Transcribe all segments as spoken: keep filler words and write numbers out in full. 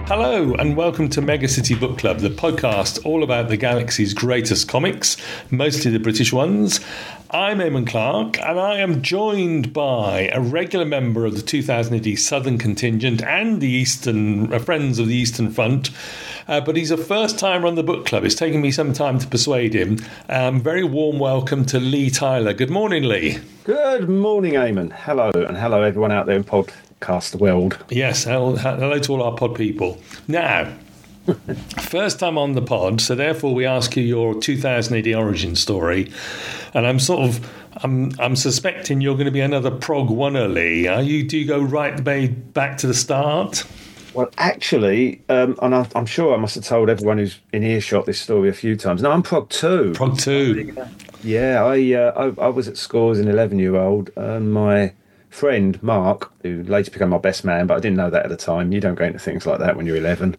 Hello and welcome to Mega City Book Club, the podcast all about the galaxy's greatest comics, mostly the British ones. I'm Eamon Clark and I am joined by a regular member of the two thousand A D Southern Contingent and the Eastern uh, Friends of the Eastern Front, uh, but he's a first timer on the book club. It's taken me some time to persuade him. Um, very warm welcome to Lee Tyler. Good morning, Lee. Good morning, Eamon. Hello, and hello everyone out there in podcast world. Yes, hello, hello to all our pod people. Now, first time on the pod, so therefore we ask you your two thousand A D origin story, and I'm sort of, I'm, I'm suspecting you're going to be another prog oneer, Lee. Are you? Do you go right back to the start? Well, actually, um, and I, I'm sure I must have told everyone who's in earshot this story a few times. No, I'm prog two. Prog two. Yeah, I, uh, I I was at school as an eleven-year-old, and my friend Mark, who later became my best man, but I didn't know that at the time. You don't go into things like that when you're eleven.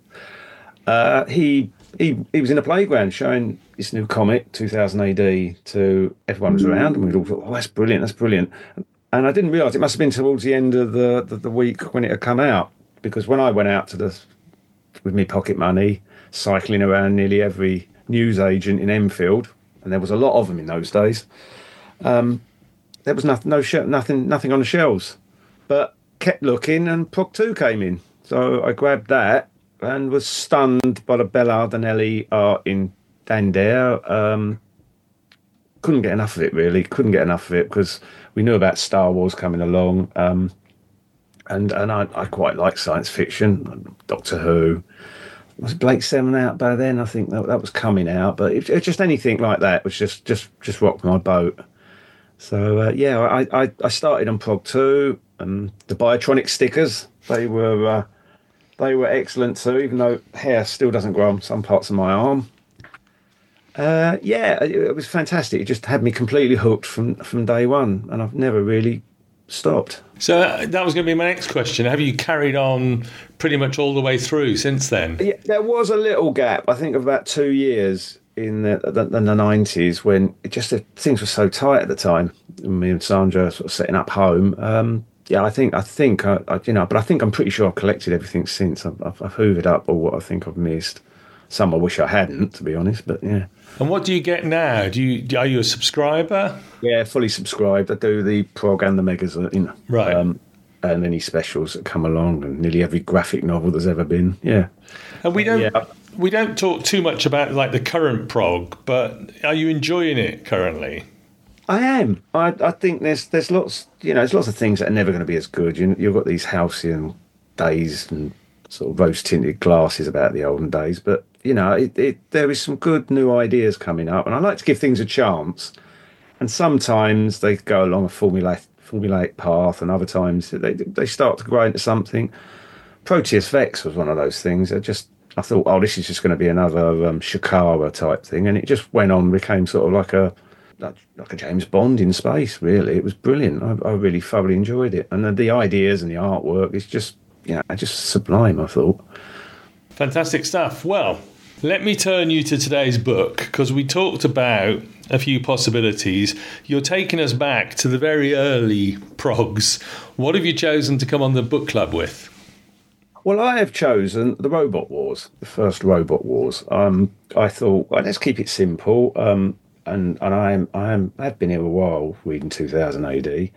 Uh, he he he was in a playground showing this new comic, two thousand A D, to everyone who was around, and we all thought, "Oh, that's brilliant, that's brilliant." And I didn't realise it must have been towards the end of the, the the week when it had come out, because when I went out to the with me pocket money, cycling around nearly every newsagent in Enfield, and there was a lot of them in those days. Um, there was nothing, no sh- nothing, nothing on the shelves, but kept looking, and Prog two came in, so I grabbed that and was stunned by the Bellard and Ellie art in Dandare. Um, couldn't get enough of it, really. Couldn't get enough of it because we knew about Star Wars coming along, um, and and I, I quite like science fiction, Doctor Who. Was Blake Seven out by then? I think that, that was coming out, but it, it, just anything like that was just just just rocked my boat. So uh, yeah, I, I I started on Prog two. Um, the Biotronic stickers, they were uh, they were excellent too, even though hair still doesn't grow on some parts of my arm. Uh, yeah, it, it was fantastic. It just had me completely hooked from from day one, and I've never really stopped. So that was going to be my next question. Have you carried on pretty much all the way through since then? Yeah, there was a little gap, I think, of about two years in the, the, the nineties when it just things were so tight at the time. Me and Sandra sort of setting up home. Um, yeah, I think I think I, I you know, but I think I'm pretty sure I've collected everything since. I've, I've, I've hoovered up all what I think I've missed. Some I wish I hadn't, to be honest. But yeah. And what do you get now? Do you are you a subscriber? Yeah, fully subscribed. I do the Prog and the Megas, you know, right, um, and any specials that come along, and nearly every graphic novel there's ever been. Yeah, and we don't yeah. we don't talk too much about like the current Prog, but are you enjoying it currently? I am. I I think there's there's lots you know there's lots of things that are never going to be as good. You you've got these halcyon days and sort of rose tinted glasses about the olden days, but you know it, it there is some good new ideas coming up, and I like to give things a chance. And sometimes they go along a formulaic formulaic path, and other times they they start to grow into something. Proteus Vex was one of those things. I just I thought, oh, this is just going to be another um, Shikara type thing, and it just went on, became sort of like a like, like a James Bond in space. Really, it was brilliant. I, I really thoroughly enjoyed it, and the, the ideas and the artwork is just you know just sublime. I thought. Fantastic stuff. Well, let me turn you to today's book, because we talked about a few possibilities. You're taking us back to the very early progs. What have you chosen to come on the book club with? Well, I have chosen the Robot Wars, the first Robot Wars. Um, I thought, well, let's keep it simple. Um, and and I am I am I've been here a while reading two thousand A D,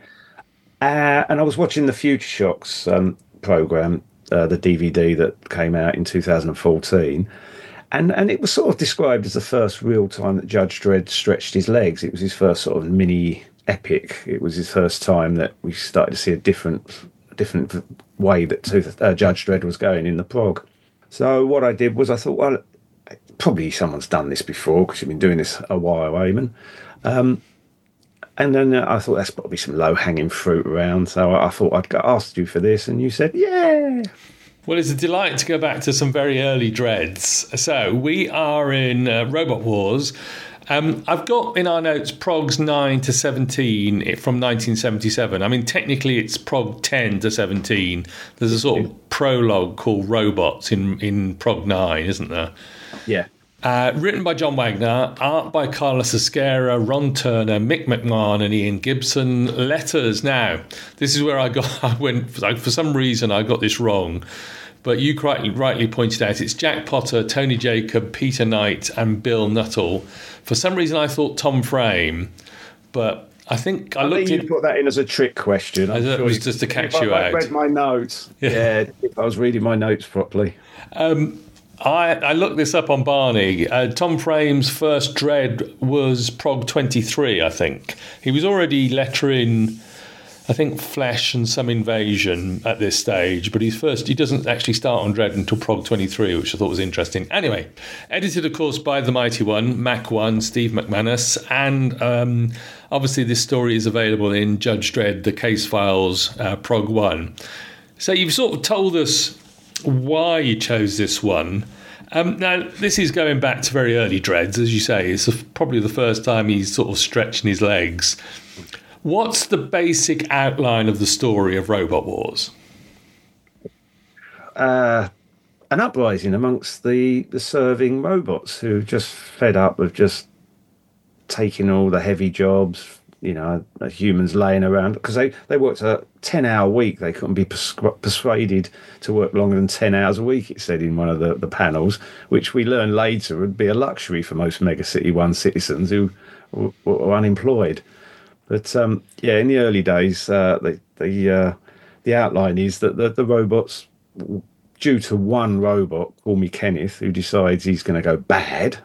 uh, and I was watching the Future Shocks um, program, uh, the D V D that came out in two thousand fourteen. And and it was sort of described as the first real time that Judge Dredd stretched his legs. It was his first sort of mini epic. It was his first time that we started to see a different different way that uh, Judge Dredd was going in the prog. So what I did was I thought, well, probably someone's done this before because you've been doing this a while, Eamon. Um, and then I thought that's probably some low-hanging fruit around. So I thought I'd asked you for this, and you said, yeah. Well, it's a delight to go back to some very early Dredds. So we are in uh, Robot Wars. Um, I've got in our notes Progs nine to seventeen from nineteen seventy-seven. I mean, technically it's Prog ten to seventeen. There's a sort of prologue called Robots in, in Prog nine, isn't there? Yeah. Uh, written by John Wagner, art by Carlos Esquerra, Ron Turner, Mick McMahon and Ian Gibson. Letters. Now, this is where I got, I went, like, for some reason I got this wrong. but you rightly, rightly pointed out it's Jack Potter, Tony Jacob, Peter Knight, and Bill Nuttall. For some reason, I thought Tom Frame, but I think I, I looked think you in. put that in as a trick question. I thought it was just to catch you I out. I read my notes. Yeah. Yeah, if I was reading my notes properly. Um, I, I looked this up on Barney. Uh, Tom Frame's first Dredd was Prog twenty-three, I think. He was already lettering, I think, Flesh and some Invasion at this stage, but he's first he doesn't actually start on Dredd until Prog twenty-three, which I thought was interesting. Anyway, edited, of course, by the mighty one, Mac one, Steve McManus, and um, obviously this story is available in Judge Dredd, The Case Files, uh, Prog one. So you've sort of told us why you chose this one. Um, now, this is going back to very early Dredds, as you say. It's probably the first time he's sort of stretching his legs. What's the basic outline of the story of Robot Wars? Uh, an uprising amongst the, the serving robots who just fed up with just taking all the heavy jobs, you know, humans laying around. Because they, they worked a ten-hour week. They couldn't be persu- persuaded to work longer than ten hours a week, it said in one of the, the panels, which we learned later would be a luxury for most Megacity one citizens who were, were unemployed. But um, yeah, in the early days, uh, the the uh, the outline is that the, the robots, due to one robot, Call Me Kenneth, who decides he's going to go bad,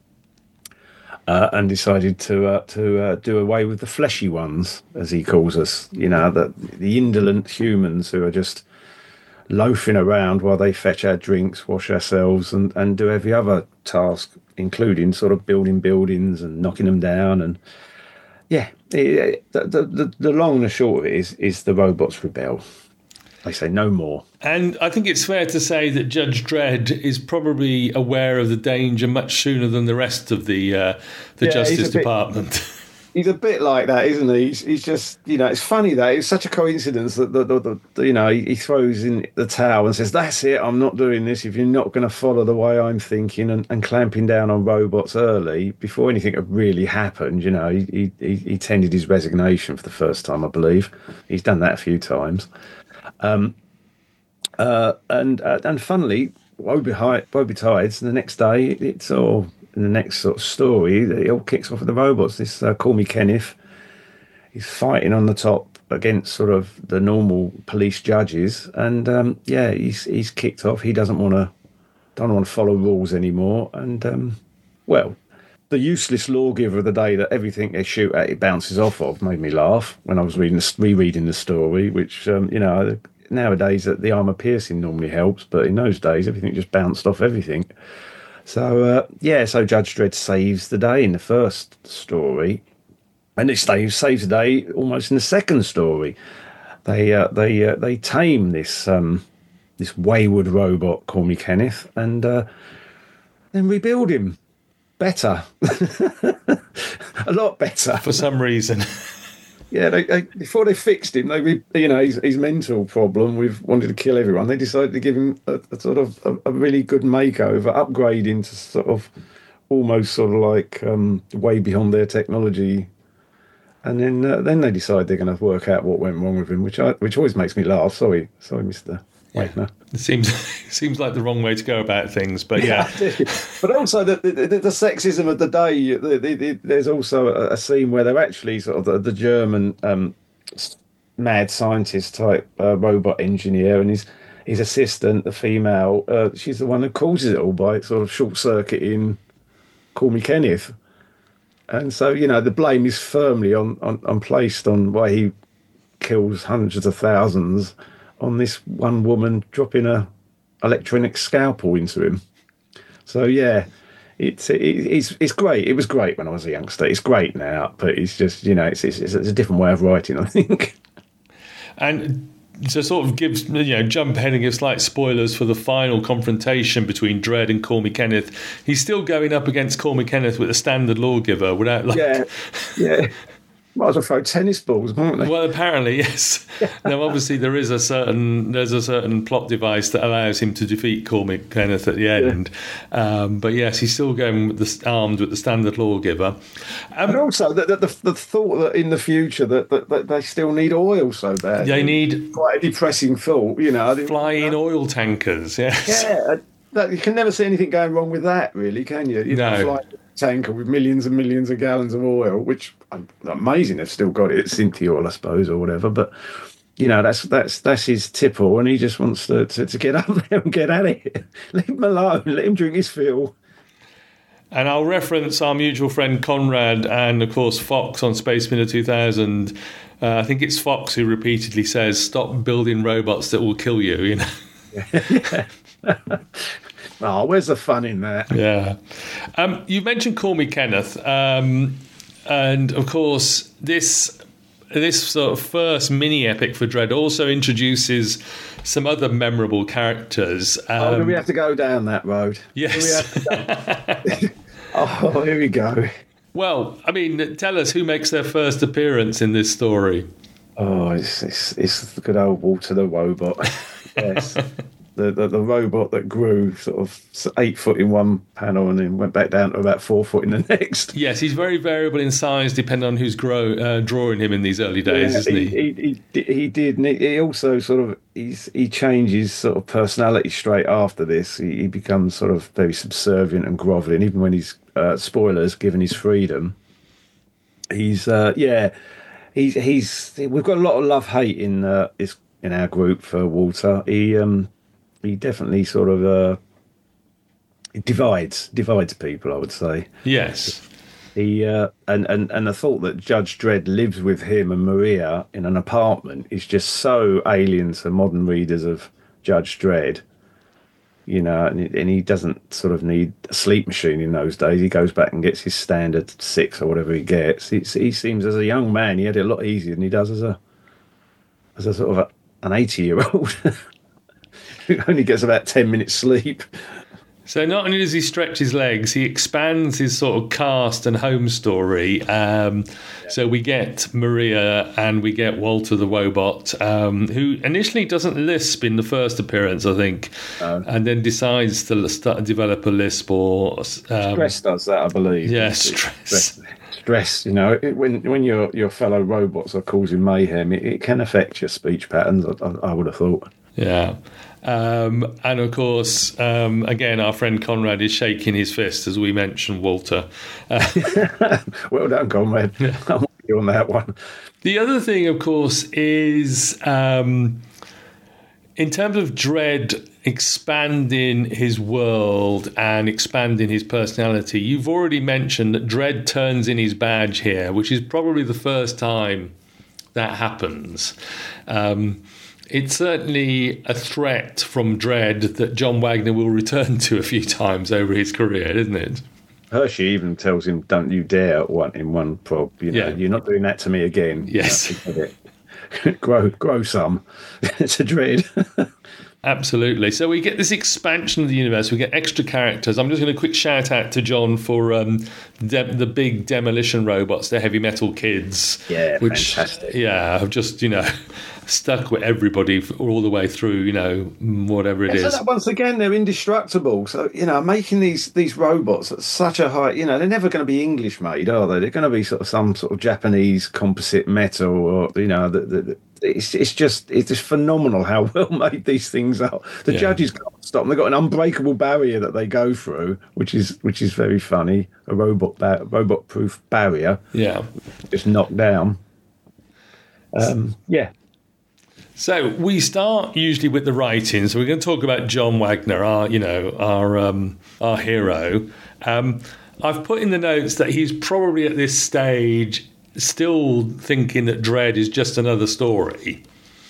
uh, and decided to uh, to uh, do away with the fleshy ones, as he calls us. You know, the the indolent humans who are just loafing around while they fetch our drinks, wash ourselves, and, and do every other task, including sort of building buildings and knocking them down and. Yeah, the, the the the long and the short of it is is the robots rebel. They say no more. And I think it's fair to say that Judge Dredd is probably aware of the danger much sooner than the rest of the uh, the Yeah, Justice he's a bit- Department. He's a bit like that, isn't he? He's, he's just, you know, it's funny that it's such a coincidence that the, the, the, the you know he, he throws in the towel and says, "That's it, I'm not doing this. If you're not going to follow the way I'm thinking," and, and clamping down on robots early before anything had really happened. You know, he, he he tendered his resignation for the first time, I believe. He's done that a few times. Um, uh, and uh, and funnily, woe betide, woe betides, the next day it's all. In the next sort of story, it all kicks off with the robots. This uh, Call Me Kenneth, he's fighting on the top against sort of the normal police judges, and um, yeah, he's he's kicked off. He doesn't want to don't want to follow rules anymore, and um, well, the useless lawgiver of the day that everything they shoot at it bounces off of made me laugh when I was reading the, rereading the story. Which um, you know nowadays that the armor piercing normally helps, but in those days everything just bounced off everything. So, uh, yeah, so Judge Dredd saves the day in the first story, and it saves, saves the day almost in the second story. They uh, they uh, they tame this um, this wayward robot, Call Me Kenneth, and uh, then rebuild him better, a lot better. For some reason. Yeah, they, they, before they fixed him, they re, you know his, his mental problem with wanting to kill everyone. They decided to give him a, a sort of a, a really good makeover, upgrading to sort of almost sort of like um, way beyond their technology. And then uh, then they decide they're going to work out what went wrong with him, which I, which always makes me laugh. Sorry, sorry, Mister Yeah. Wagner. It seems seems like the wrong way to go about things, but yeah. But also the, the, the, the sexism of the day. The, the, the, there's also a, a scene where they're actually sort of the, the German um, mad scientist type uh, robot engineer, and his his assistant, the female, uh, she's the one who causes it all by sort of short circuiting Call Me Kenneth. And so, you know, the blame is firmly on, on, on placed on why he kills hundreds of thousands on this one woman dropping a electronic scalpel into him. So yeah, it's it, it's it's great. It was great when I was a youngster. It's great now, but it's just, you know, it's it's, it's a different way of writing, I think. And to sort of give, you know, jump ahead and give slight spoilers for the final confrontation between Dredd and Call Me Kenneth, he's still going up against Call Me Kenneth with a standard lawgiver without like... Yeah, yeah. Might as well throw tennis balls, mightn't they? Well, apparently, yes. Now, obviously, there is a certain there's a certain plot device that allows him to defeat Cormac Kenneth at the end. Yeah. Um, but yes, he's still going with the, armed with the standard lawgiver. Um, and also, the, the, the thought that in the future that, that, that they still need oil so bad. They need quite a depressing thought, you know. Flying uh, oil tankers, yes. Yeah, that, you can never see anything going wrong with that, really, can you? You no. know, flying tanker with millions and millions of gallons of oil, which amazing they've still got it. It's Cynthia oil, I suppose, or whatever. But you know, that's that's that's his tipple, and he just wants to, to to get up there and get at it. Leave him alone. Let him drink his fill. And I'll reference our mutual friend Conrad and, of course, Fox on Space Spinner two thousand. Uh, I think it's Fox who repeatedly says, "Stop building robots that will kill you." You know. Yeah. Oh, where's the fun in that? Yeah. Um, you mentioned Cormac Kenneth, um, and of course, this this sort of first mini epic for Dredd also introduces some other memorable characters. Um, oh, do we have to go down that road? Yes. To... oh, here we go. Well, I mean, tell us who makes their first appearance in this story. Oh, it's it's, it's the good old Walter the robot. Yes. The, the the robot that grew sort of eight foot in one panel and then went back down to about four foot in the next. Yes, he's very variable in size depending on who's grow, uh, drawing him in these early days, yeah, isn't he? He, he, he, he did. And he also sort of he's, he changes sort of personality straight after this. He, he becomes sort of very subservient and grovelling, even when he's uh, spoilers given his freedom. He's uh, yeah, he's he's we've got a lot of love hate in uh, is in our group for Walter. He um. He definitely sort of uh, divides divides people, I would say. Yes. He uh, and, and and the thought that Judge Dredd lives with him and Maria in an apartment is just so alien to modern readers of Judge Dredd. You know, and, and he doesn't sort of need a sleep machine in those days. He goes back and gets his standard six or whatever he gets. He, he seems, as a young man, he had it a lot easier than he does as a as a sort of a, an eighty-year-old. Who only gets about ten minutes sleep. So not only does he stretch his legs, he expands his sort of cast and home story. Um, yeah. So we get Maria and we get Walter the robot, um, who initially doesn't lisp in the first appearance, I think, um, and then decides to start develop a lisp. Or um, stress does that, I believe. Yeah, stress. stress. Stress, you know, it, when when your your fellow robots are causing mayhem, it, it can affect your speech patterns. I, I would have thought. Yeah. Um, and of course, um, again, our friend Conrad is shaking his fist as we mentioned Walter. Uh, well done, Conrad. Yeah. I'm with you on that one. The other thing, of course, is um, in terms of Dredd expanding his world and expanding his personality, you've already mentioned that Dredd turns in his badge here, which is probably the first time that happens. Um It's certainly a threat from Dredd that John Wagner will return to a few times over his career, isn't it? Hershey even tells him, "Don't you dare!" One in one prob. You know, yeah. You're not doing that to me again. Yes, you know, grow, grow some. It's a Dredd. Absolutely. So we get this expansion of the universe. We get extra characters. I'm just going to quick shout out to John for um, de- the big demolition robots, the Heavy Metal Kids. Yeah, which, fantastic. Yeah, have just, you know, stuck with everybody all the way through, you know, whatever it yeah, is. So that, once again, they're indestructible. So, you know, making these these robots at such a high, you know, they're never going to be English made, are they? They're going to be sort of some sort of Japanese composite metal, or, you know, the, the, the It's it's just it's just phenomenal how well made these things are. The yeah. judges can't stop them. They've got an unbreakable barrier that they go through, which is which is very funny. A robot ba- robot proof barrier. Yeah, just knocked down. Um, yeah. So we start usually with the writing. So we're going to talk about John Wagner, our you know our um, our hero. Um, I've put in the notes that he's probably at this stage still thinking that Dredd is just another story.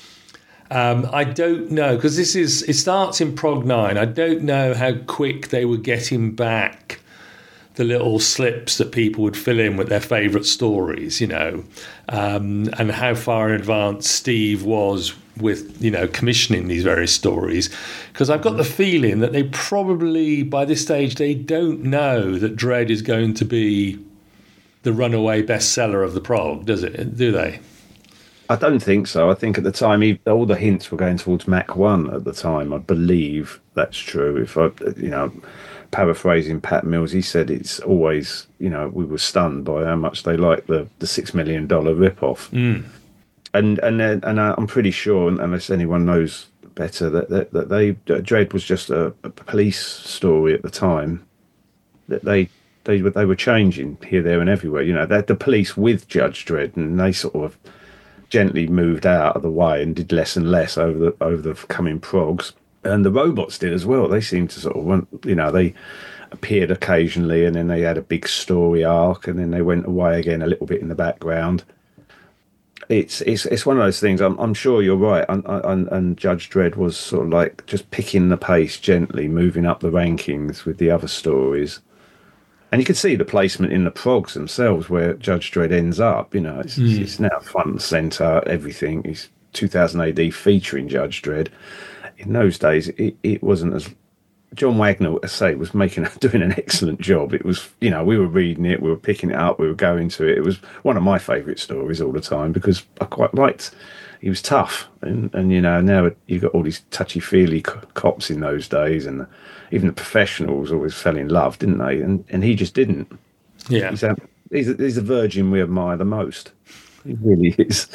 Um, I don't know, because this is it starts in Prog nine. I don't know how quick they were getting back the little slips that people would fill in with their favourite stories, you know, um, and how far in advance Steve was with, you know, commissioning these various stories. Because I've got the feeling that they probably, by this stage, they don't know that Dredd is going to be the runaway bestseller of the prog, does it? Do they? I don't think so. I think at the time, he, all the hints were going towards Mach one at the time. I believe that's true. If I, you know, paraphrasing Pat Mills, he said it's always, you know, we were stunned by how much they liked the, the six million dollar ripoff. Mm. And and then, and I'm pretty sure, unless anyone knows better, that that, that they Dredd was just a, a police story at the time. That they they were they were changing here, there, and everywhere. You know, they had the police with Judge Dredd, and they sort of gently moved out of the way and did less and less over the over the coming progs. And the robots did as well. They seemed to sort of want, you know, they appeared occasionally, and then they had a big story arc, and then they went away again a little bit in the background. It's it's it's one of those things. I'm I'm sure you're right. And, and, and Judge Dredd was sort of like just picking the pace gently, moving up the rankings with the other stories. And you can see the placement in the progs themselves, where Judge Dredd ends up. You know, it's, mm. it's now front and centre, everything. It's two thousand A D featuring Judge Dredd. In those days, it, it wasn't as... John Wagner, I say, was making doing an excellent job. It was, you know, we were reading it, we were picking it up, we were going to it. It was one of my favourite stories all the time because I quite liked... He was tough. And, and you know, now you've got all these touchy-feely co- cops in those days, and the, even the professionals always fell in love, didn't they? And and he just didn't. Yeah. He's a, he's a, he's a virgin we admire the most. He really is.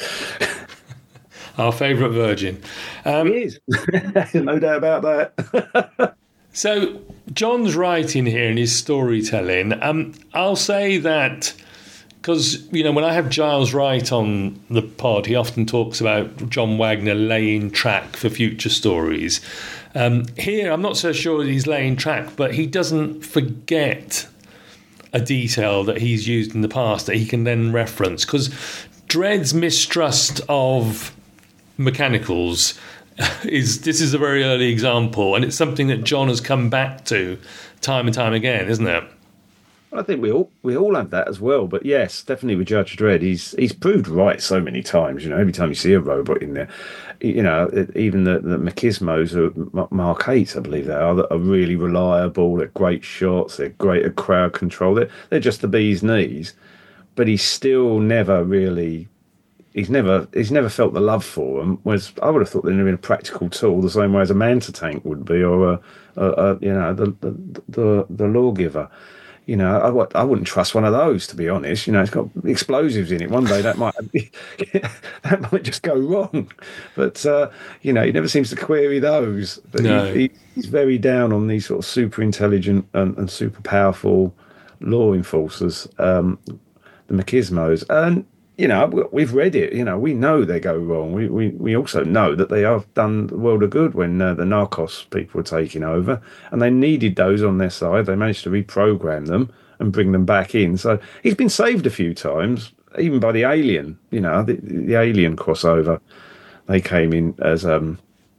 Our favourite virgin. Um, he is. No doubt about that. So John's writing here in his storytelling. Um, I'll say that because, you know, when I have Giles Wright on the pod, he often talks about John Wagner laying track for future stories. Um, here, I'm not so sure that he's laying track, but he doesn't forget a detail that he's used in the past that he can then reference. Because Dredd's mistrust of mechanicals is this is a very early example, and it's something that John has come back to time and time again, isn't it? I think we all we all have that as well, but yes, definitely with Judge Dredd, he's he's proved right so many times. You know, every time you see a robot in there, you know, even the the Machismos are Mark eight, I believe they are, that are really reliable. They're great shots. They're great at crowd control. They're they're just the bee's knees, but he's still never really. He's never he's never felt the love for them. Whereas I would have thought they'd have been a practical tool, the same way as a Manta tank would be, or a, a, a you know the the the, the lawgiver. You know, I, I wouldn't trust one of those, to be honest. You know, it's got explosives in it. One day that might be, that might just go wrong. But uh, you know, he never seems to query those. But no. he, he, he's very down on these sort of super intelligent and, and super powerful law enforcers, um, the Machismos, and. You know, we've read it. You know, we know they go wrong. We we, we also know that they have done the world of good when uh, the Narcos people were taking over, and they needed those on their side. They managed to reprogram them and bring them back in. So he's been saved a few times, even by the Alien. You know, the, the Alien crossover. They came in as, um,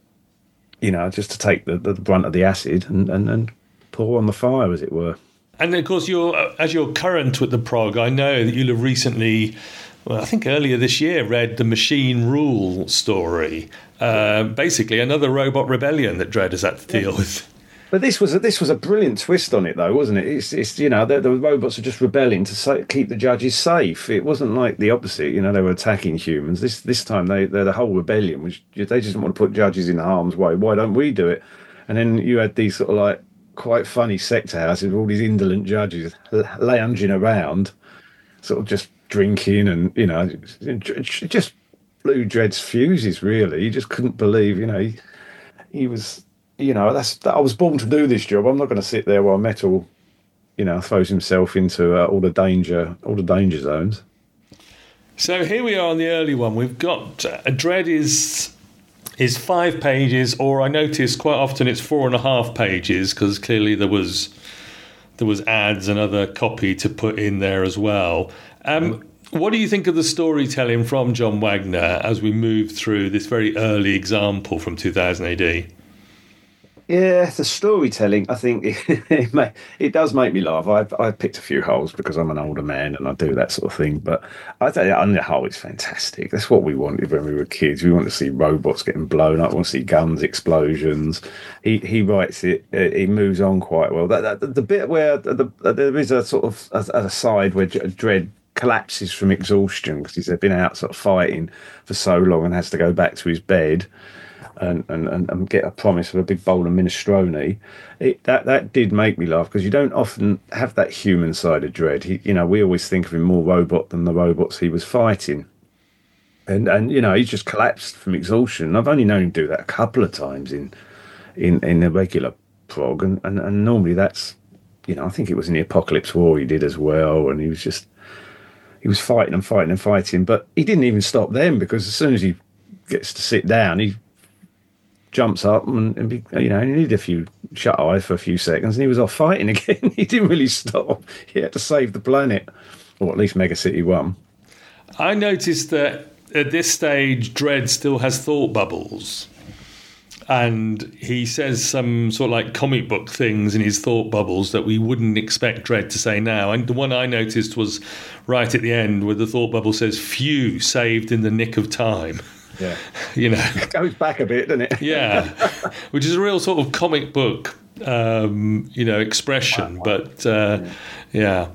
you know, just to take the, the brunt of the acid and, and, and pour on the fire, as it were. And of course, you're as you're current with the prog, I know that you'll have recently. Well, I think earlier this year, read the Machine Rule story. Uh, basically, another robot rebellion that Dredd has had to deal with. But this was a, this was a brilliant twist on it, though, wasn't it? It's, it's you know, the, the robots are just rebelling to sa- keep the judges safe. It wasn't like the opposite. You know, they were attacking humans. This this time, they they're the whole rebellion, which they just want to put judges in harm's way. Why don't we do it? And then you had these sort of like quite funny sector houses with all these indolent judges lounging around, sort of just. Drinking and, you know, it just blew Dredd's fuses, really. He just couldn't believe, you know, he, he was, you know, that's I was born to do this job. I'm not going to sit there while Metal, you know, throws himself into uh, all the danger, all the danger zones. So here we are on the early one. We've got uh, Dredd is is five pages, or I noticed quite often it's four and a half pages because clearly there was there was ads and other copy to put in there as well. Um, what do you think of the storytelling from John Wagner as we move through this very early example from two thousand A D? Yeah, the storytelling, I think it, it, may, it does make me laugh. I've, I've picked a few holes because I'm an older man and I do that sort of thing. But I think on the whole, it's fantastic. That's what we wanted when we were kids. We want to see robots getting blown up. We want to see guns, explosions. He he writes it. He moves on quite well. That, that the bit where the, the, there is a sort of a, a side where Dredd collapses from exhaustion because he's been out sort of fighting for so long and has to go back to his bed and, and, and, and get a promise of a big bowl of minestrone. It, that that did make me laugh because you don't often have that human side of Dredd. He, you know, we always think of him more robot than the robots he was fighting. And, and you know, he's just collapsed from exhaustion. I've only known him do that a couple of times in in, in the regular prog. And, and, and normally that's, you know, I think it was in the Apocalypse War he did as well. And he was just, he was fighting and fighting and fighting. But he didn't even stop then because as soon as he gets to sit down, he jumps up and, and be, you know, he needed a few shut eye for a few seconds and he was off fighting again. He didn't really stop. He had to save the planet, or at least Mega City one. I noticed that at this stage, Dredd still has thought bubbles. And he says some sort of like comic book things in his thought bubbles that we wouldn't expect Dredd to say now. And the one I noticed was right at the end where the thought bubble says, "Phew, saved in the nick of time." Yeah. You know. It goes back a bit, doesn't it? Yeah. Which is a real sort of comic book, um, you know, expression. But, uh, yeah.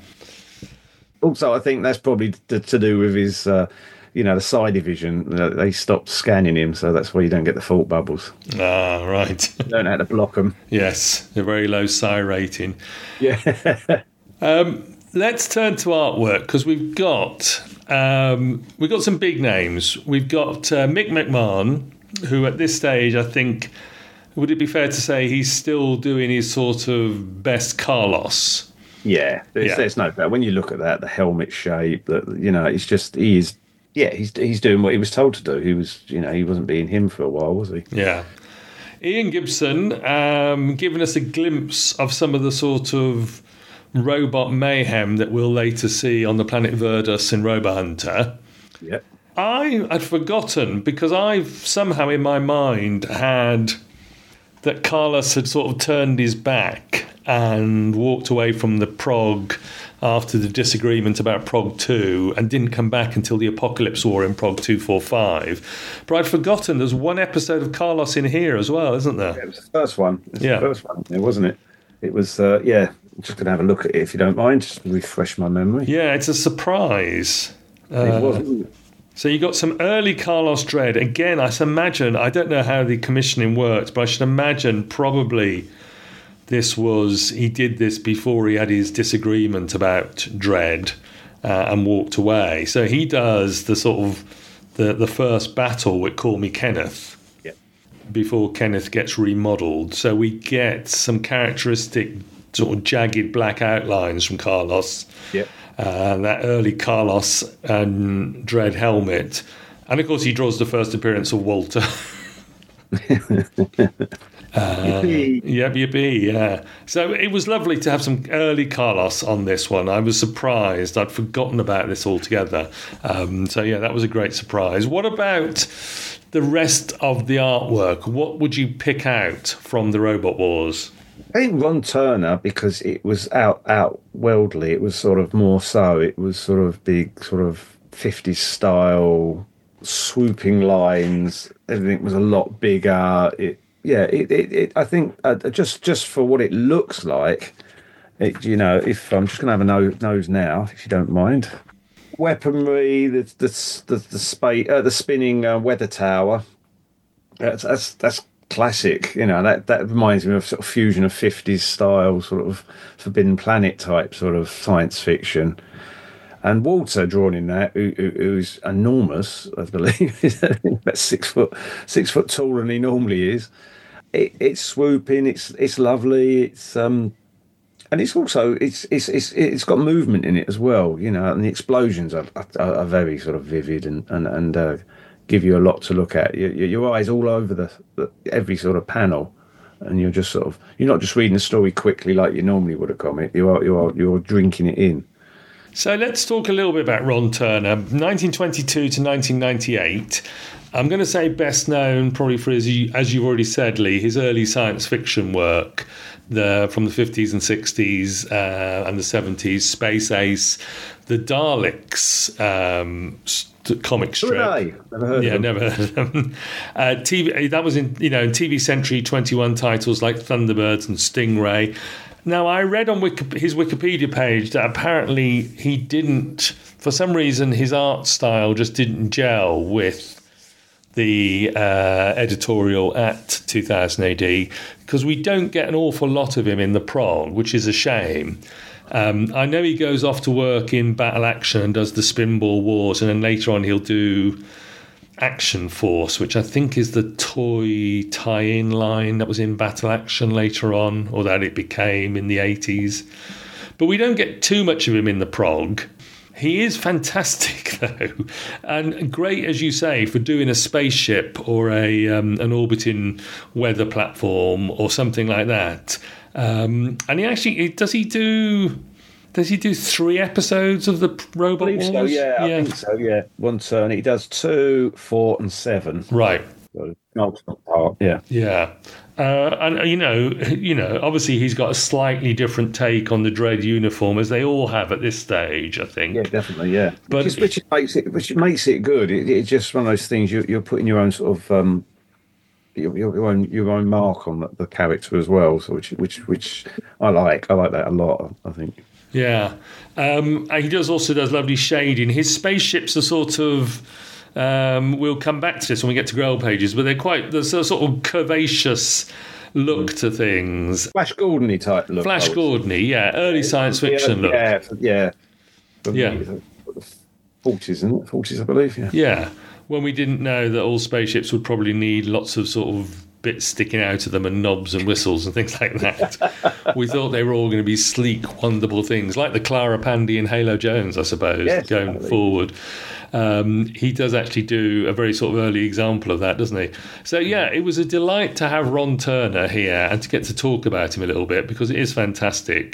Also, I think that's probably to, to do with his... Uh, you know, the Psi division, uh, they stopped scanning him, so that's why you don't get the thought bubbles. Ah, right. You don't have to block them. Yes, a very low Psi rating. Yeah. um, let's turn to artwork, because we've got um, we've got some big names. We've got uh, Mick McMahon, who at this stage, I think, would it be fair to say he's still doing his sort of best Carlos? Yeah, there's, yeah. there's no doubt. When you look at that, the helmet shape, that you know, it's just he is. Yeah, he's he's doing what he was told to do. He was, you know, he wasn't being him for a while, was he? Yeah. Ian Gibson um, giving us a glimpse of some of the sort of robot mayhem that we'll later see on the planet Verdus in Robot Hunter. Yeah. I had forgotten because I've somehow in my mind had that Carlos had sort of turned his back and walked away from the prog after the disagreement about Prog two and didn't come back until the Apocalypse War in Prog two forty-five. But I'd forgotten there's one episode of Carlos in here as well, isn't there? Yeah, it was the first one. It was yeah. the first one, wasn't it? It was, uh, yeah, I'm just going to have a look at it if you don't mind, just to refresh my memory. Yeah, it's a surprise. Uh, it wasn't. So you got some early Carlos Dredd. Again, I imagine, I don't know how the commissioning worked, but I should imagine probably this was, he did this before he had his disagreement about Dredd uh, and walked away. So he does the sort of, the, the first battle with Call Me Kenneth yeah. before Kenneth gets remodelled. So we get some characteristic sort of jagged black outlines from Carlos. Yeah. Uh, that early Carlos and Dredd helmet. And of course he draws the first appearance of Walter. Uh, yep, yippee, yeah. So it was lovely to have some early Carlos on this one. I was surprised. I'd forgotten about this altogether. Um, so, yeah, that was a great surprise. What about the rest of the artwork? What would you pick out from the Robot Wars? I think Ron Turner, because it was out, out worldly, it was sort of more so. It was sort of big, sort of fifties style, swooping lines. Everything was a lot bigger. It Yeah, it, it, it, I think uh, just just for what it looks like, it, you know, if I'm just going to have a no, nose now, if you don't mind. Weaponry, the the the the, spa, uh, the spinning uh, weather tower. That's that's that's classic. You know, that that reminds me of sort of fusion of fifties style, sort of Forbidden Planet type sort of science fiction. And Walter drawn in that, who, who, who's enormous, I believe, he's about six foot six foot taller than he normally is. It, it's swooping, it's it's lovely, it's um, and it's also it's it's it's it's got movement in it as well, you know. And the explosions are are, are very sort of vivid and and and uh, give you a lot to look at. Your, your eyes all over the, the every sort of panel, and you're just sort of you're not just reading the story quickly like you normally would a comic. You are you are you're drinking it in. So let's talk a little bit about Ron Turner, nineteen twenty-two to nineteen ninety-eight. I'm going to say best known probably for his, as you've already said, Lee, his early science fiction work the, from the fifties and sixties uh, and the seventies, Space Ace, the Daleks um, st- comic strip. Who are they? Never heard yeah, of them. never heard of them. Uh, T V, that was in, you know, in T V Century twenty-one titles like Thunderbirds and Stingray. Now, I read on Wiki- his Wikipedia page that apparently he didn't, for some reason, his art style just didn't gel with the uh, editorial at two thousand A D, because we don't get an awful lot of him in the prog, which is a shame. Um, I know he goes off to work in Battle Action and does the Spinball Wars, and then later on he'll do Action Force, which I think is the toy tie-in line that was in Battle Action later on, or that it became in the eighties. But we don't get too much of him in the prog. He is fantastic, though, and great, as you say, for doing a spaceship or a um, an orbiting weather platform or something like that. Um, and he actually does he do does he do three episodes of the Robot I believe Wars? so, yeah, yeah, I think so. Yeah, one turn. He does two, four, and seven. Right. So, multiple part. Yeah. Yeah. Uh, and you know, you know, obviously he's got a slightly different take on the Dread uniform, as they all have at this stage, I think. Yeah, definitely. Yeah, But which, is, which makes it which makes it good. It, it's just one of those things you, you're putting your own sort of um, your, your own your own mark on the, the character as well. So which which which I like. I like that a lot. I think. Yeah, um, and he does also does lovely shading. His spaceships are sort of. Um, we'll come back to this when we get to Grail pages, but they're quite there's a sort of curvaceous look to things. Flash Gordon-y type look. Flash Gordon-y, yeah, early science fiction look. Yeah, yeah, Yeah. Forties, isn't it? Forties, I believe. Yeah. Yeah, when we didn't know that all spaceships would probably need lots of sort of bits sticking out of them and knobs and whistles and things like that. We thought they were all going to be sleek, wonderful things, like the Clara Pandy and Halo Jones, I suppose, Yes, going definitely. forward. Um, he does actually do a very sort of early example of that, doesn't he? So, yeah, it was a delight to have Ron Turner here and to get to talk about him a little bit, because it is fantastic.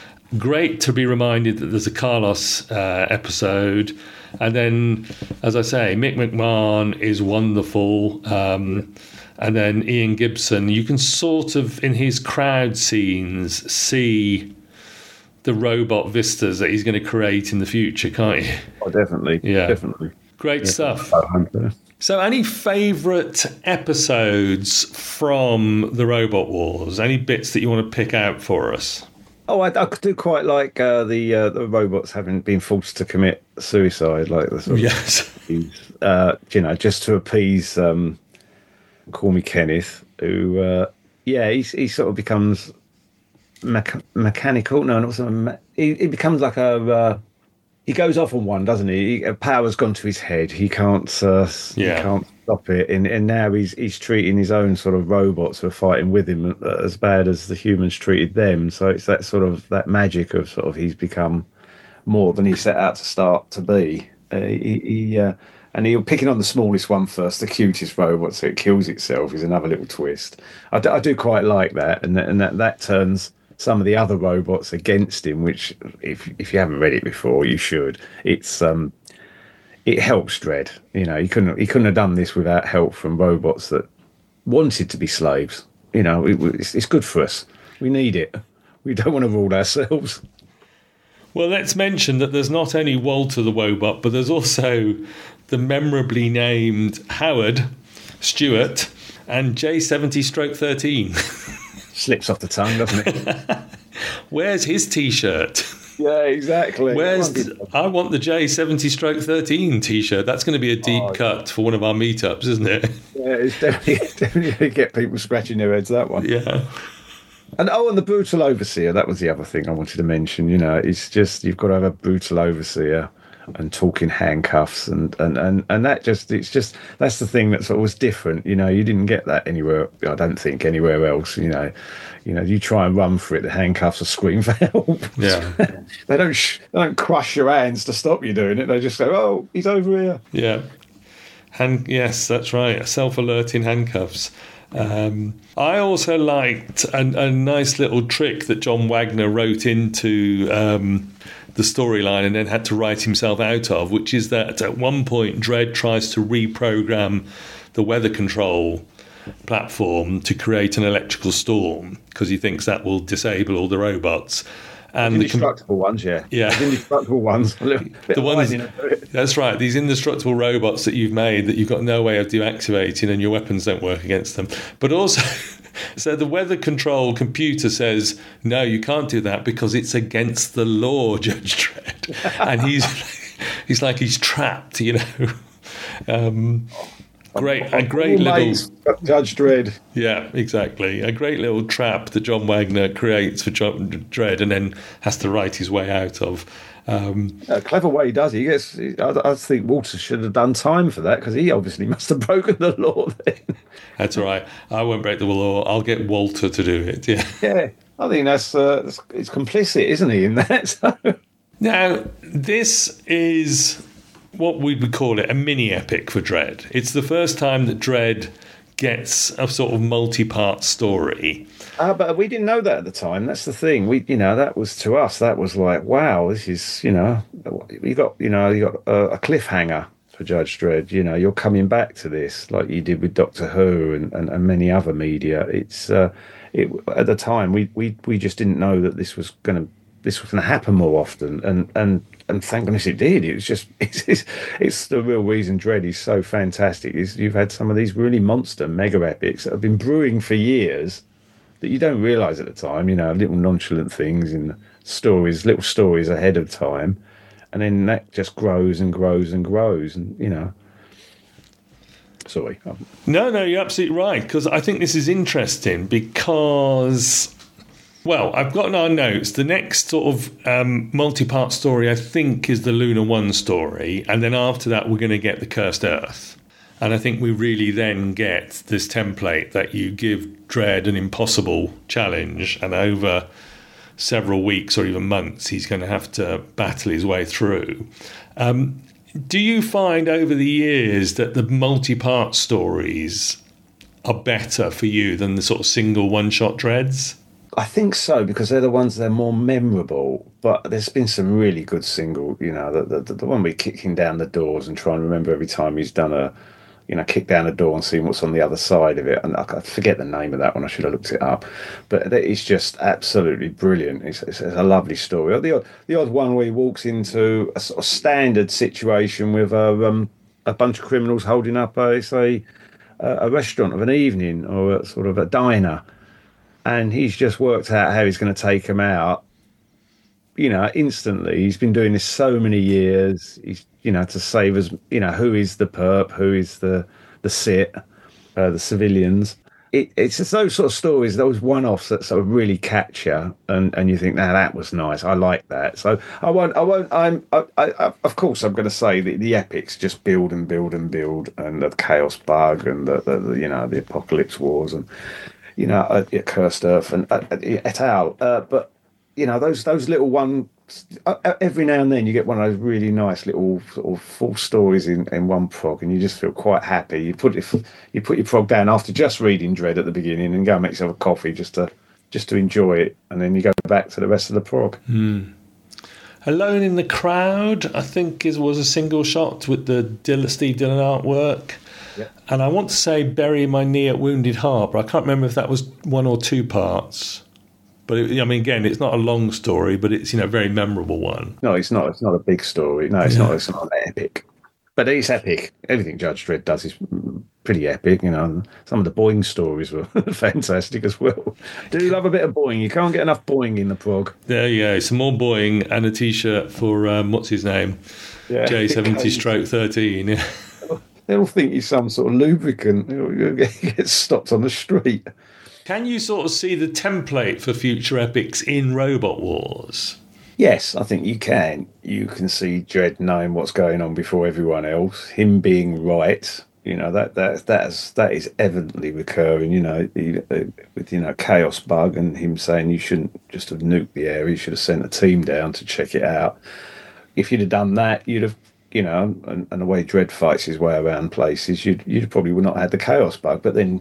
Great to be reminded that there's a Carlos uh, episode. And then, as I say, Mick McMahon is wonderful. Um, and then Ian Gibson, you can sort of, in his crowd scenes, see the robot vistas that he's going to create in the future, can't you? Oh, definitely. Yeah. Definitely. Great Yeah. stuff. Oh, Hunter. So, any favourite episodes from the Robot Wars? Any bits that you want to pick out for us? Oh, I, I do quite like uh, the uh, the robots having been forced to commit suicide, like the sort of, Yes. uh, you know, just to appease um, Call Me Kenneth, who, uh, yeah, he he sort of becomes mecha- mechanical. No, not so. Me- he, he becomes like a. Uh, he goes off on one, doesn't he? he power's gone to his head. He can't. Uh, Yeah. He can't stop it, and and now he's he's treating his own sort of robots who are fighting with him as bad as the humans treated them. So it's that sort of that magic of sort of he's become more than he set out to start to be. Uh, he, he uh, and he'll picking on the smallest one first, the cutest robot, so it kills itself is another little twist. I do, I do quite like that, and that, and that that turns some of the other robots against him. Which, if if you haven't read it before, you should. It's um. It helps Dredd. You know, he couldn't he couldn't have done this without help from robots that wanted to be slaves. You know, it, it's, it's good for us. We need it. We don't want to rule ourselves. Well, let's mention that there's not only Walter the Wobot, but there's also the memorably named Howard Stewart and J seventy stroke thirteen. Slips off the tongue, doesn't it? Where's his T-shirt? Yeah, exactly. Where's the, I want the J seventy stroke thirteen T-shirt. That's going to be a deep Oh, cut for one of our meetups, isn't it? Yeah, it's definitely definitely get people scratching their heads, that one. Yeah. And oh, and the brutal overseer. That was the other thing I wanted to mention. You know, it's just you've got to have a brutal overseer and talking handcuffs, and and and and that just it's just that's the thing that sort of was different. You know, you didn't get that anywhere. I don't think anywhere else. You know, you know, you try and run for it, the handcuffs will scream for help. Yeah. they don't sh- they don't crush your hands to stop you doing it. They just go, oh, he's over here. Yeah. Hand, yes, that's right. Self-alerting handcuffs. Um, I also liked a, a nice little trick that John Wagner wrote into um, the storyline and then had to write himself out of, which is that at one point Dredd tries to reprogram the weather control platform to create an electrical storm because he thinks that will disable all the robots. And the com- indestructible ones, yeah. Yeah. The indestructible ones. the ones, that's right. These indestructible robots that you've made that you've got no way of deactivating and your weapons don't work against them. But also, So the weather control computer says, no, you can't do that because it's against the law, Judge Dredd. And he's he's like he's trapped, you know. Um, great, a great little Judge Dredd. Yeah, exactly. A great little trap that John Wagner creates for John Dredd, and then has to write his way out of. Um, a clever way he does it. He gets, I, I think Walter should have done time for that because he obviously must have broken the law then. That's all right. I won't break the law. I'll get Walter to do it. Yeah. Yeah. I think that's, uh, that's it's complicit, isn't he, in that? So. Now, this is what we would call it a mini epic for Dredd. It's the first time that Dredd gets a sort of multi-part story. Uh, but we didn't know that at the time. That's the thing. We, you know, that was to us. That was like, wow, this is, you know, you got, you know, you got a, a cliffhanger for Judge Dredd. You know, you're coming back to this like you did with Doctor Who and, and, and many other media. It's, uh, it at the time we, we, we just didn't know that this was going to this was going to happen more often. And and and thank goodness it did. It was just it's it's, it's the real reason Dredd is so fantastic. Is you've had some of these really monster mega epics that have been brewing for years. That you don't realise at the time, you know, little nonchalant things in stories, little stories ahead of time, and then that just grows and grows and grows, and you know. Sorry. No, no, you're absolutely right, because I think this is interesting because, well, I've got in our notes the next sort of um, multi-part story I think is the Luna One story, and then after that we're going to get the Cursed Earth. And I think we really then get this template that you give Dredd an impossible challenge, and over several weeks or even months, he's going to have to battle his way through. Um, do you find over the years that the multi-part stories are better for you than the sort of single one-shot Dredds? I think so, because they're the ones that are more memorable. But there's been some really good single, you know, the the, the one where kicking down the doors and trying to remember every time he's done a, you know, kick down a door and see what's on the other side of it. And I forget the name of that one. I should have looked it up. But it's just absolutely brilliant. It's, it's, it's a lovely story. The odd, the odd one where he walks into a sort of standard situation with a, um, a bunch of criminals holding up, a, say, a, a restaurant of an evening or a, sort of a diner. And he's just worked out how he's going to take them out. You know, instantly. He's been doing this so many years. He's, you know, to save us, you know, who is the perp, who is the the sit, uh, the civilians. It, it's just those sort of stories, those one-offs that sort of really catch you, and, and you think, now that was nice. I like that. So I won't, I won't. I'm, I, I, of course, I'm going to say that the epics just build and build and build, and the Chaos Bug and the, the, the you know, the Apocalypse Wars and you know, uh, Cursed Earth and uh, et al. Uh, but you know, those those little one. Every now and then you get one of those really nice little sort of full stories in, in one prog, and you just feel quite happy. You put it, you put your prog down after just reading Dredd at the beginning, and go and make yourself a coffee just to just to enjoy it, and then you go back to the rest of the prog. Mm. Alone in the Crowd, I think, is was a single shot with the Dill- Steve Dillon artwork. Yeah. And I want to say Bury My Knee at Wounded Heart, but I can't remember if that was one or two parts. But it, I mean, again, it's not a long story, but it's, you know, a very memorable one. No, it's not. It's not a big story. No, it's yeah. not. It's not epic. But it's epic. Everything Judge Dredd does is pretty epic. You know, some of the Boing stories were fantastic as well. Do you love a bit of Boing? You can't get enough Boing in the prog. There you go. Some more Boing and a T-shirt for um, what's his name, yeah. J seventy stroke thirteen. Yeah. They'll think he's some sort of lubricant. He gets stopped on the street. Can you sort of see the template for future epics in Robot Wars? Yes, I think you can. You can see Dredd knowing what's going on before everyone else, him being right. You know, that that that's that is evidently recurring. You know, he, uh, with you know Chaos Bug and him saying you shouldn't just have nuked the area. You should have sent a team down to check it out. If you'd have done that, you'd have. You know, and, and the way Dredd fights his way around places, you'd you'd probably would not have had the Chaos Bug. But then,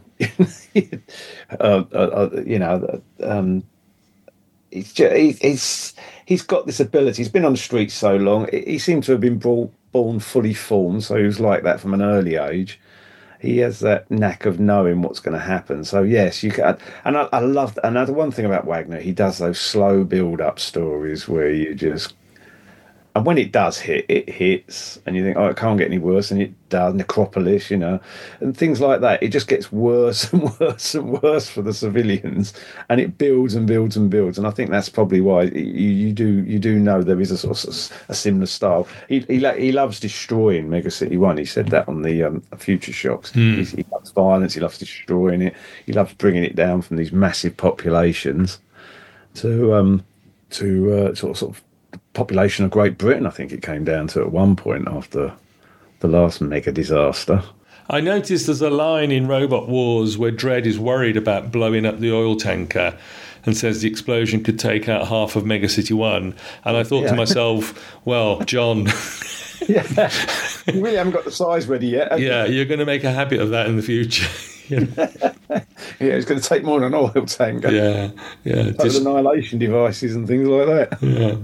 uh, uh, uh, you know, um, he's, just, he, he's he's got this ability. He's been on the streets so long. He seemed to have been brought, born fully formed, so he was like that from an early age. He has that knack of knowing what's going to happen. So yes, you can. And I, I love another one thing about Wagner. He does those slow build-up stories where you just. and when it does hit, it hits, and you think, oh, it can't get any worse, and it does. Necropolis, you know, and things like that. It just gets worse and worse and worse for the civilians, and it builds and builds and builds. And I think that's probably why you, you do you do know there is a sort of a similar style. He he, he loves destroying Mega City One. He said that on the um, Future Shocks. Mm. He, he loves violence. He loves destroying it. He loves bringing it down from these massive populations to um to uh, sort of sort of. population of Great Britain, I think it came down to at one point after the last mega disaster. I noticed there's a line in Robot Wars where Dredd is worried about blowing up the oil tanker and says the explosion could take out half of Mega City One. And I thought yeah. to myself, well, John... yeah, you really haven't got the size ready yet. Yeah, you? You're going to make a habit of that in the future. You know? Yeah, it's going to take more than an oil tanker. Yeah, yeah. Just annihilation devices and things like that. Yeah.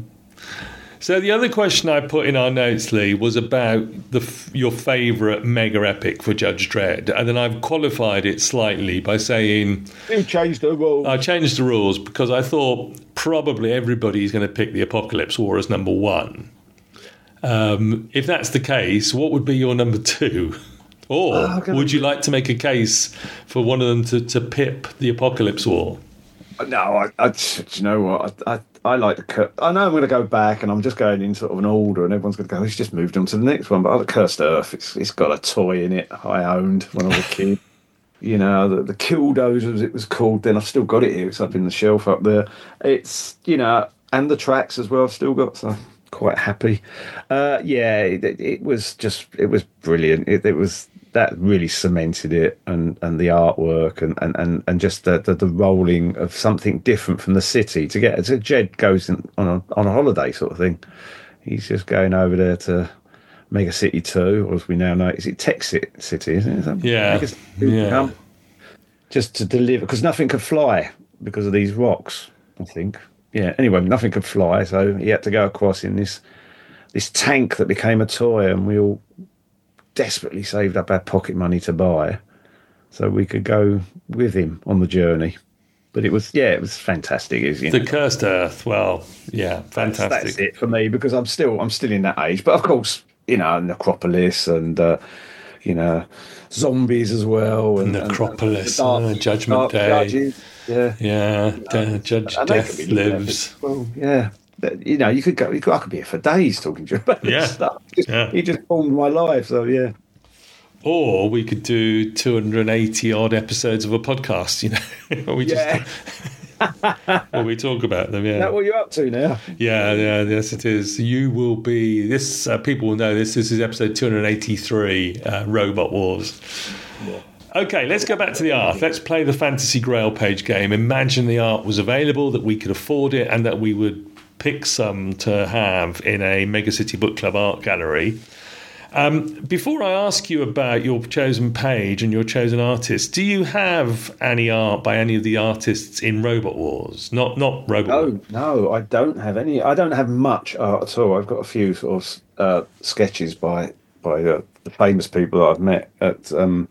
So the other question I put in our notes, Lee, was about the your favourite mega epic for Judge Dredd, and then I've qualified it slightly by saying you changed the rules. I changed the rules because I thought probably everybody's going to pick the Apocalypse War as number one. Um, if that's the case, what would be your number two? Or oh, would you like to make a case for one of them to, to pip the Apocalypse War? No, I, I, do you know what? I, I, I like to cut. I know I'm going to go back, and I'm just going in sort of an order, and everyone's going to go, he's just moved on to the next one. But I like Cursed Earth. It's, it's got a toy in it I owned when I was a kid. You know, the, the Killdozer, as it was called then. I've still got it here. It's up in the shelf up there. It's, you know, and the tracks as well I've still got, so quite happy. Uh, yeah, it, it was just, it was brilliant. It, it was... that really cemented it, and, and the artwork and, and, and, and just the, the the rolling of something different from the city to get to Jed goes in, on a on a holiday sort of thing. He's just going over there to Mega City Two, or as we now know, is it Tech City? Isn't it? Yeah, yeah. Just to deliver, because nothing could fly because of these rocks. I think. Yeah. Anyway, nothing could fly, so he had to go across in this this tank that became a toy, and we all desperately saved up our pocket money to buy so we could go with him on the journey. But it was, yeah, it was fantastic. It was, you the know, Cursed Earth, well, yeah, fantastic. That's, that's it for me, because I'm still I'm still in that age. But of course, you know, Necropolis and uh, you know, zombies as well, and Necropolis, and, and dark, uh, Judgment Day, judges, yeah, yeah, you know, Judge Death lives. Well, yeah. You know, you could go. You could, I could be here for days talking to you about yeah. this stuff. Just, yeah. He just formed my life, so yeah. Or we could do two hundred eighty odd episodes of a podcast. You know, where we just yeah. where we talk about them. Yeah. Is that what you're up to now? Yeah, yeah, yes, it is. You will be this. Uh, people will know this. This is episode two hundred eighty-three, uh, Robot Wars. Yeah. Okay, let's go back to the art. Let's play the Fantasy Grail page game. Imagine the art was available, that we could afford it, and that we would pick some to have in a Mega City Book Club art gallery. Um, before I ask you about your chosen page and your chosen artist, do you have any art by any of the artists in Robot Wars? Not not Robot No, Wars. no, I don't have any. I don't have much art at all. I've got a few sort of uh, sketches by by uh, the famous people that I've met at um,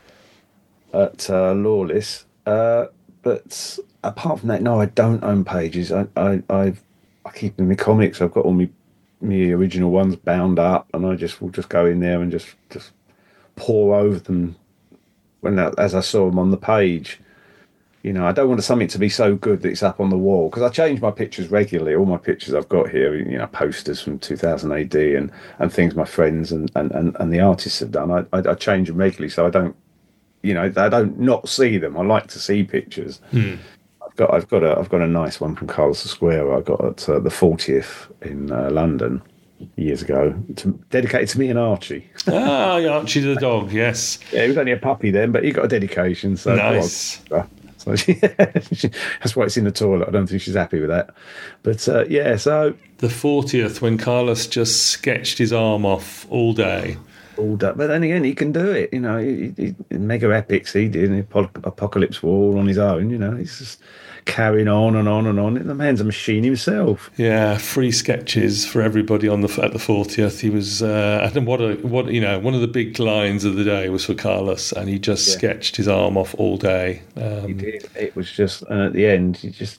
at uh, Lawless. Uh, but apart from that, no, I don't own pages. I I I've, I keep them in my comics. I've got all my my original ones bound up, and I just will just go in there and just just pour over them when as I saw them on the page. You know, I don't want something to be so good that it's up on the wall, because I change my pictures regularly. All my pictures I've got here, you know, posters from two thousand A D and and things my friends and and and, and the artists have done. I, I I change them regularly, so I don't, you know, I don't not see them. I like to see pictures. Hmm. Got, I've got a I've got a nice one from Carlos Square. I got at uh, the fortieth in uh, London years ago, to, dedicated to me and Archie. Ah, Archie the dog, yes. Yeah, he was only a puppy then, but he got a dedication. So nice. So she, that's why it's in the toilet. I don't think she's happy with that. But uh, yeah, so the fortieth, when Carlos just sketched his arm off all day. All day. But then again, he can do it. You know, he, he, mega epics he did, in Apocalypse War on his own. You know, he's just carrying on and on and on. The man's a machine himself. Yeah, free sketches for everybody on the at the fortieth. He was, uh, and what a what you know, one of the big lines of the day was for Carlos, and he just yeah. sketched his arm off all day. Um, he did. It was just, and at the end, he just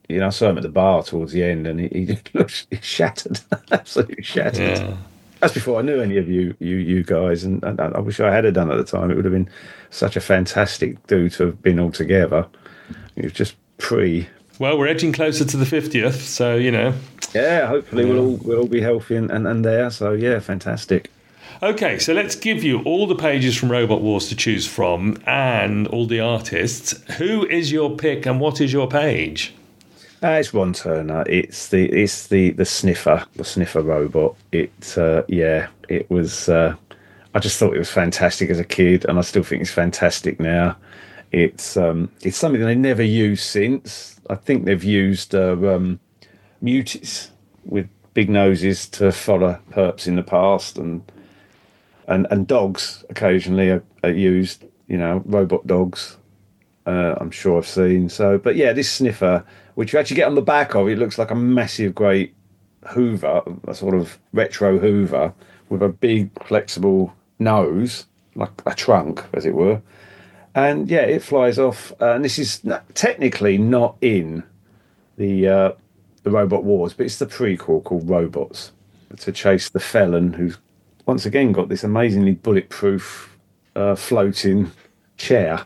you know, I saw him at the bar towards the end, and he, he just looks he's shattered, absolutely shattered. Yeah. That's before I knew any of you, you, you guys, and, and I wish I had it done at the time. It would have been such a fantastic do to have been all together. It was just pre. Well, we're edging closer to the fiftieth, so you know. Yeah, hopefully Yeah. we'll all we'll all be healthy and, and, and there. So yeah, fantastic. Okay, so let's give you all the pages from Robot Wars to choose from and all the artists. Who is your pick and what is your page? Uh, it's Ron Turner. It's the it's the the sniffer, the sniffer robot. It uh, yeah, it was. Uh, I just thought it was fantastic as a kid, and I still think it's fantastic now. It's um, it's something they never used since. I think they've used uh, um, muties with big noses to follow perps in the past, and and and dogs occasionally are, are used. You know, robot dogs. Uh, I'm sure I've seen. So, but yeah, this sniffer, which you actually get on the back of, it looks like a massive, great Hoover, a sort of retro Hoover with a big, flexible nose, like a trunk, as it were. And yeah, it flies off. Uh, and this is n- technically not in the uh, the Robot Wars, but it's the prequel called Robots, to chase the felon who's once again got this amazingly bulletproof uh, floating chair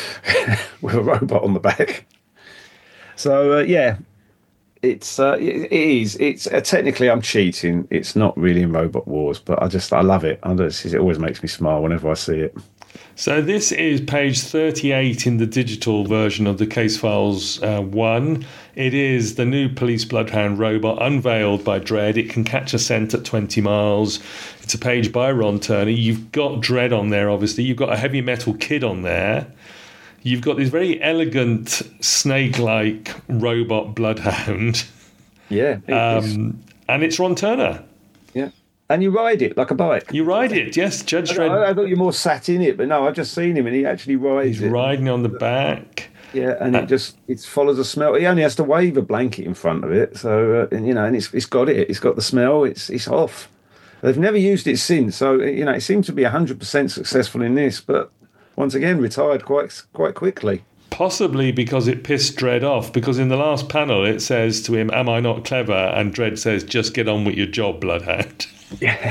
with a robot on the back. So uh, yeah, it's uh, it, it is. It's uh, technically I'm cheating. It's not really in Robot Wars, but I just I love it. I just, it always makes me smile whenever I see it. So this is page thirty-eight in the digital version of the Case Files uh, one. It is the new Police Bloodhound robot unveiled by Dredd. It can catch a scent at twenty miles. It's a page by Ron Turner. You've got Dredd on there, obviously. You've got a Heavy Metal Kid on there. You've got this very elegant snake-like robot bloodhound. Yeah. It um, and it's Ron Turner. Yeah. And you ride it like a bike. You ride it, yes. Judge I, Dredd. I, I thought you more sat in it, but no, I've just seen him and he actually rides He's it. riding on the back. Yeah, and it just it follows the smell. He only has to wave a blanket in front of it, so uh, and, you know, and it's it's got it. It's got the smell. It's it's off. They've never used it since, so you know it seems to be a hundred percent successful in this, but once again retired quite quite quickly. Possibly because it pissed Dredd off. Because in the last panel it says to him, "Am I not clever?" And Dredd says, "Just get on with your job, Bloodhound." Yeah.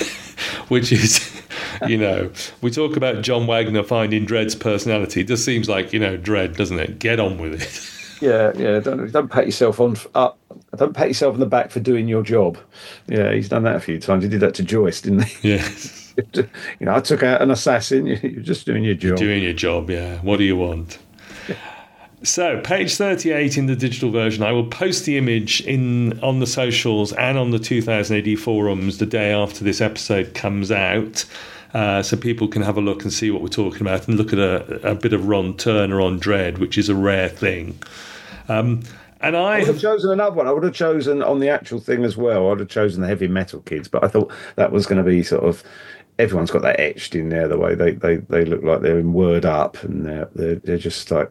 Which is, you know, we talk about John Wagner finding Dredd's personality. It just seems like, you know, Dredd, doesn't it? Get on with it. Yeah, yeah. Don't don't pat yourself on up. Don't pat yourself on the back for doing your job. Yeah, he's done that a few times. He did that to Joyce, didn't he? Yeah. You know, I took out an assassin. You're just doing your job. Doing your job, yeah. What do you want? So, page thirty-eight in the digital version. I will post the image in on the socials and on the two thousand A D forums the day after this episode comes out, uh, so people can have a look and see what we're talking about and look at a, a bit of Ron Turner on Dredd, which is a rare thing. Um, and I, I would have chosen another one. I would have chosen on the actual thing as well. I would have chosen the Heavy Metal Kids, but I thought that was going to be sort of. Everyone's got that etched in there. The way they, they, they look like they're in Word Up, and they're they're, they're just like.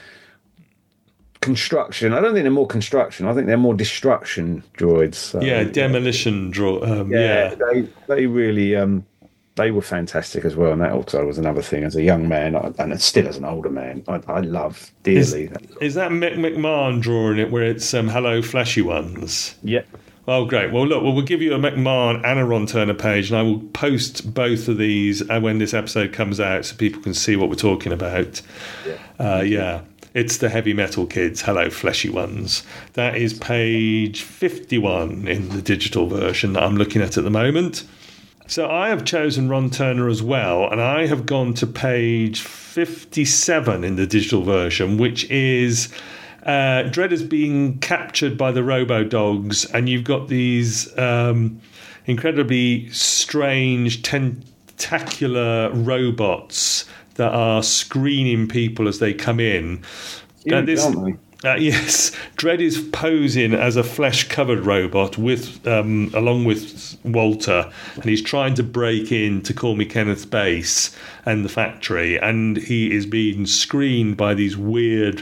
Construction. I don't think they're more construction. I think they're more destruction droids. So, yeah, demolition draw. Um, yeah, yeah, they they really um, they were fantastic as well. And that also was another thing. As a young man, I, and still as an older man, I, I love dearly. Is, is that Mick McMahon drawing it, where it's um, "Hello, Fleshy Ones"? Yeah. Oh, great. Well, look, well, we'll give you a McMahon and a Ron Turner page, and I will post both of these uh, when this episode comes out, so people can see what we're talking about. Yeah. Uh, yeah. It's the Heavy Metal Kids, Hello Fleshy Ones. That is page fifty-one in the digital version that I'm looking at at the moment. So I have chosen Ron Turner as well, and I have gone to page fifty-seven in the digital version, which is uh, Dredd is being captured by the Robo-Dogs, and you've got these um, incredibly strange, tentacular robots that are screening people as they come in. Huge, and this, aren't they? uh, yes, Dredd is posing as a flesh-covered robot with, um, along with Walter, and he's trying to break in to Call Me Kenneth's base and the factory, and he is being screened by these weird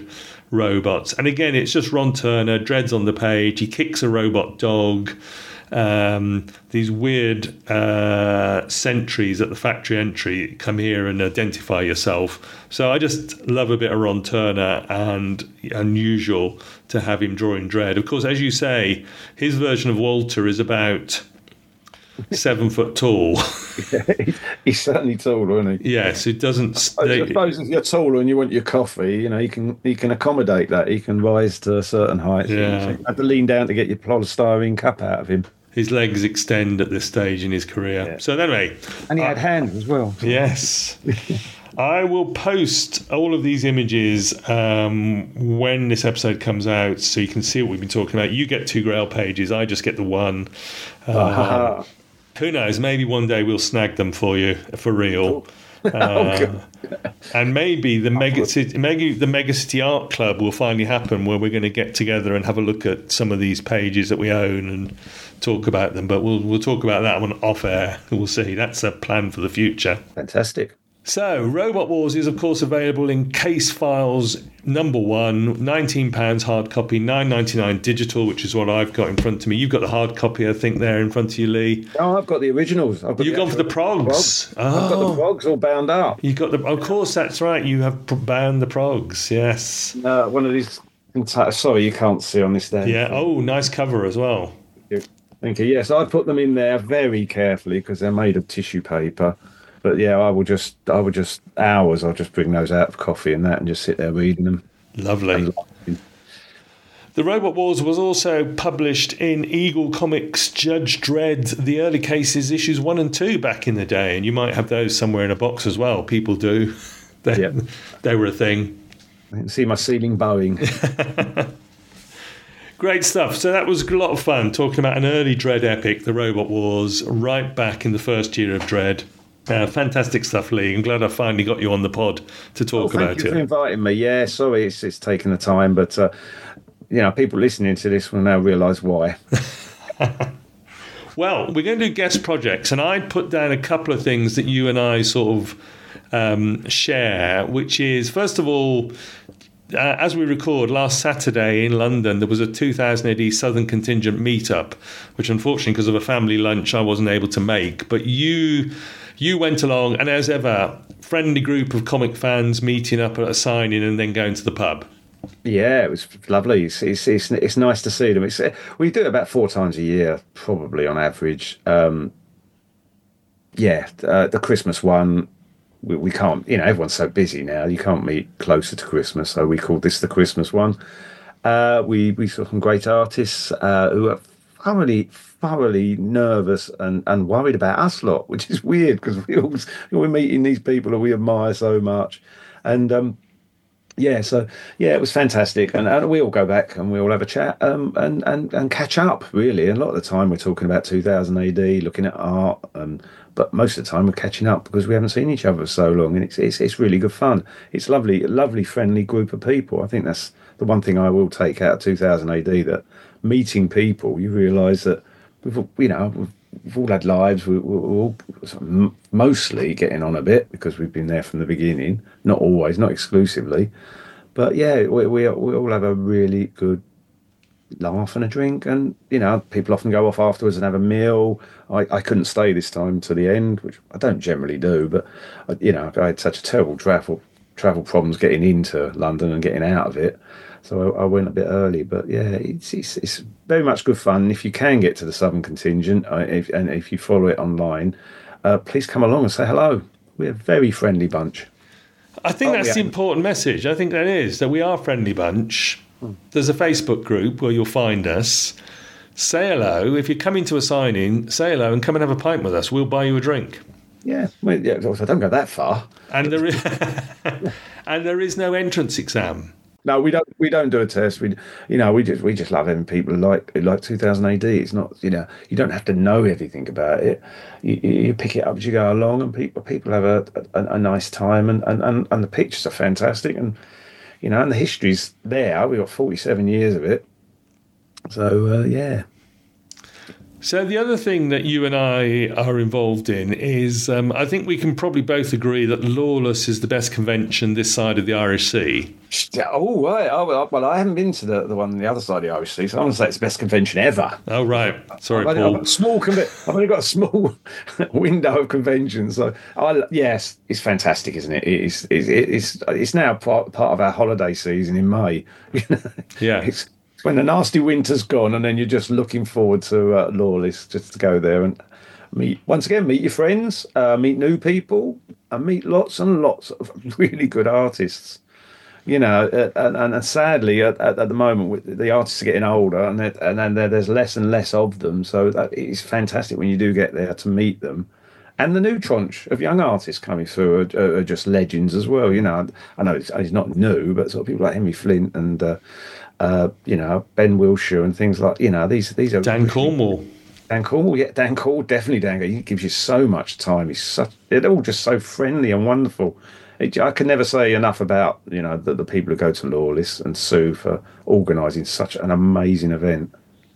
robots. And again, it's just Ron Turner, dreads on the page. He kicks a robot dog. Um, these weird uh, sentries at the factory entry, come here and identify yourself. So I just love a bit of Ron Turner, and unusual to have him drawing Dredd. Of course, as you say, his version of Walter is about seven foot tall. Yeah, he's certainly taller, isn't he? Yes, it doesn't. I suppose if you're taller and you want your coffee, you know, you can you can accommodate that. He can rise to a certain height. Yeah. So you have to lean down to get your polystyrene cup out of him. His legs extend at this stage in his career. Yeah. So anyway, and he had uh, hands as well. Yes. I will post all of these images um, when this episode comes out, so you can see what we've been talking about. You get two Grail pages, I just get the one. Uh, uh-huh. Who knows? Maybe one day we'll snag them for you for real. Uh, oh, and maybe the Megacity, maybe the Megacity Art Club will finally happen, where we're going to get together and have a look at some of these pages that we own and talk about them. But we'll we'll talk about that one off air. We'll see. That's a plan for the future. Fantastic. So, Robot Wars is, of course, available in Case Files number one, nineteen pounds hard copy, nine ninety-nine digital, which is what I've got in front of me. You've got the hard copy, I think, there in front of you, Lee. Oh, I've got the originals. I've got You've the gone for the progs. progs. Oh. I've got the progs all bound up. You've got the, of course, that's right. You have bound the progs, yes. Uh, one of these, sorry, you can't see on this day. Yeah, oh, nice cover as well. Thank you. Yes, I put them in there very carefully because they're made of tissue paper. But yeah, I will just, I will just hours. I'll just bring those out of coffee and that, and just sit there reading them. Lovely. The Robot Wars was also published in Eagle Comics Judge Dredd, the early cases, issues one and two back in the day, and you might have those somewhere in a box as well. People do. They, yeah. they were a thing. I can see my ceiling bowing. Great stuff. So that was a lot of fun talking about an early Dredd epic, the Robot Wars, right back in the first year of Dredd. Uh, fantastic stuff, Lee. I'm glad I finally got you on the pod to talk oh, about it. Thank you for it. inviting me. Yeah, sorry it's, it's taken the time, but uh, you know, people listening to this will now realise why. Well, we're going to do guest projects, and I put down a couple of things that you and I sort of um, share, which is, first of all, uh, as we record, last Saturday in London, there was a two thousand A D Southern Contingent meetup, which unfortunately, because of a family lunch, I wasn't able to make. But you... You went along, and as ever, friendly group of comic fans meeting up at a signing and then going to the pub. Yeah, it was lovely. It's it's it's, it's nice to see them. It's, we do it about four times a year, probably on average. Um, yeah, uh, the Christmas one, we, we can't, you know, everyone's so busy now, you can't meet closer to Christmas, so we call this the Christmas one. Uh, we, we saw some great artists uh, who are thoroughly, thoroughly nervous and, and worried about us lot, which is weird because we always, we're meeting these people that we admire so much. And um, yeah, so yeah, it was fantastic. And, and we all go back and we all have a chat um, and, and, and catch up, really. And a lot of the time we're talking about two thousand A D, looking at art, um, but most of the time we're catching up because we haven't seen each other for so long. And it's, it's, it's really good fun. It's lovely, lovely, friendly group of people. I think that's the one thing I will take out of two thousand A D, that meeting people, you realise that we've, you know, we've, we've all had lives. We, we're all sort of mostly getting on a bit because we've been there from the beginning. Not always, not exclusively, but yeah, we we, we all have a really good laugh and a drink. And you know, people often go off afterwards and have a meal. I, I couldn't stay this time to the end, which I don't generally do, but you know, I had such a terrible travel travel problems getting into London and getting out of it. So I, I went a bit early, but yeah, it's, it's it's very much good fun. If you can get to the Southern Contingent, uh, if, and if you follow it online, uh, please come along and say hello. We're a very friendly bunch. I think oh, that's yeah. the important message. I think that is, that we are a friendly bunch. Hmm. There's a Facebook group where you'll find us. Say hello. If you're coming to a signing, say hello and come and have a pint with us. We'll buy you a drink. Yeah, well, yeah. I don't go that far. And there is, and there is no entrance exam. No, we don't. We don't do a test. We, you know, we just we just love having people like like two thousand A D. It's not, you know, you don't have to know everything about it. You, you pick it up as you go along, and people people have a a, a nice time, and, and, and, and the pictures are fantastic, and you know, and the history's there. We've got forty-seven years of it, so uh, yeah. So the other thing that you and I are involved in is um, I think we can probably both agree that Lawless is the best convention this side of the Irish Sea. Oh, right. Oh, well, well, I haven't been to the, the one on the other side of the Irish Sea, so I want to say it's the best convention ever. Oh, right. Sorry, I've only, Paul. I've, got a small conve- I've only got a small window of conventions. So, I, yes, it's fantastic, isn't it? It's, it's, it's, it's now part, part of our holiday season in May. Yeah. It's, when the nasty winter's gone, and then you're just looking forward to uh, Lawless, just to go there and meet, once again, meet your friends, uh, meet new people, and meet lots and lots of really good artists. You know, uh, and, and sadly, at, at, at the moment, the artists are getting older, and and then there's less and less of them. So that it's fantastic when you do get there to meet them. And the new tranche of young artists coming through are, are just legends as well. You know, I know it's, it's not new, but sort of people like Henry Flint and uh, uh, you know, Ben Wilshire and things like, you know, these these are Dan really, Cornwall. Dan Cornwall, yeah, Dan Cornwall, definitely Dan. He gives you so much time. He's such, they're all just so friendly and wonderful. It, I can never say enough about, you know, the, the people who go to Lawless and Sue for organising such an amazing event.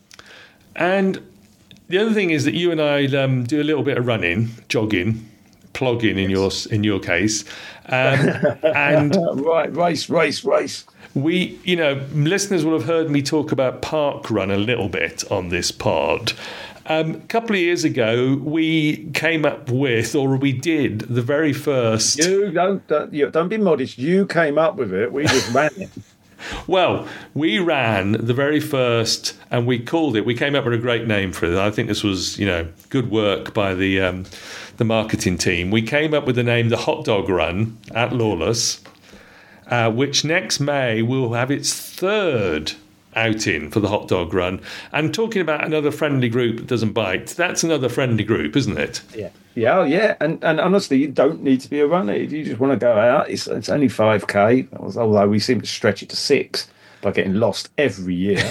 And the other thing is that you and I um, do a little bit of running, jogging, plogging in your in your case, um, and right, race, race, race. We, you know, listeners will have heard me talk about park run a little bit on this pod. Um, a couple of years ago, we came up with, or we did, the very first. You don't, don't, you, don't be modest. You came up with it. We just ran it. Well, we ran the very first, and we called it. We came up with a great name for it. I think this was, you know, good work by the um, the marketing team. We came up with the name, the Hot Dog Run at Lawless, uh, which next May will have its third outing for the Hot Dog Run. And talking about another friendly group that doesn't bite, that's another friendly group, isn't it? Yeah. Yeah, oh, yeah, and and honestly, you don't need to be a runner if you just want to go out. It's it's only five k, although we seem to stretch it to six by getting lost every year.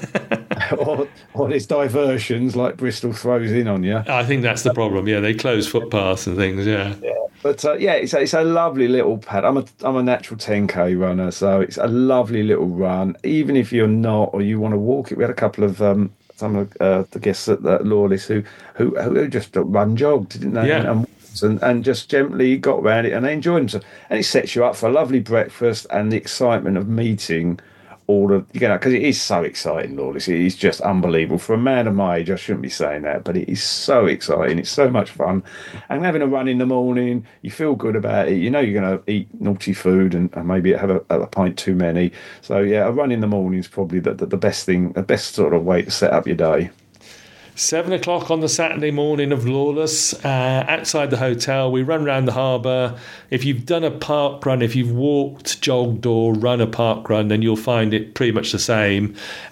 or, or there's diversions like Bristol throws in on you. I think that's the problem. Yeah, they close footpaths and things. Yeah, yeah. But uh, yeah, it's a, it's a lovely little pad. I'm a I'm a natural ten k runner, so it's a lovely little run. Even if you're not, or you want to walk it, we had a couple of. Um, Some of uh, the guests at, at Lawless who, who who just run jogged, didn't they? Yeah. And, and and just gently got around it, and they enjoyed themselves. And it sets you up for a lovely breakfast and the excitement of meeting all of, you know, because it is so exciting, Lawless. It is just unbelievable. For a man of my age, I shouldn't be saying that, but it is so exciting. It's so much fun. And having a run in the morning, you feel good about it. You know you're going to eat naughty food and, and maybe have a, a pint too many. So, yeah, a run in the morning is probably the, the, the best thing, the best sort of way to set up your day. Seven o'clock on the Saturday morning of Lawless, uh, outside the hotel. We run around the harbour. If you've done a park run, if you've walked, jogged or run a park run, then you'll find it pretty much the same.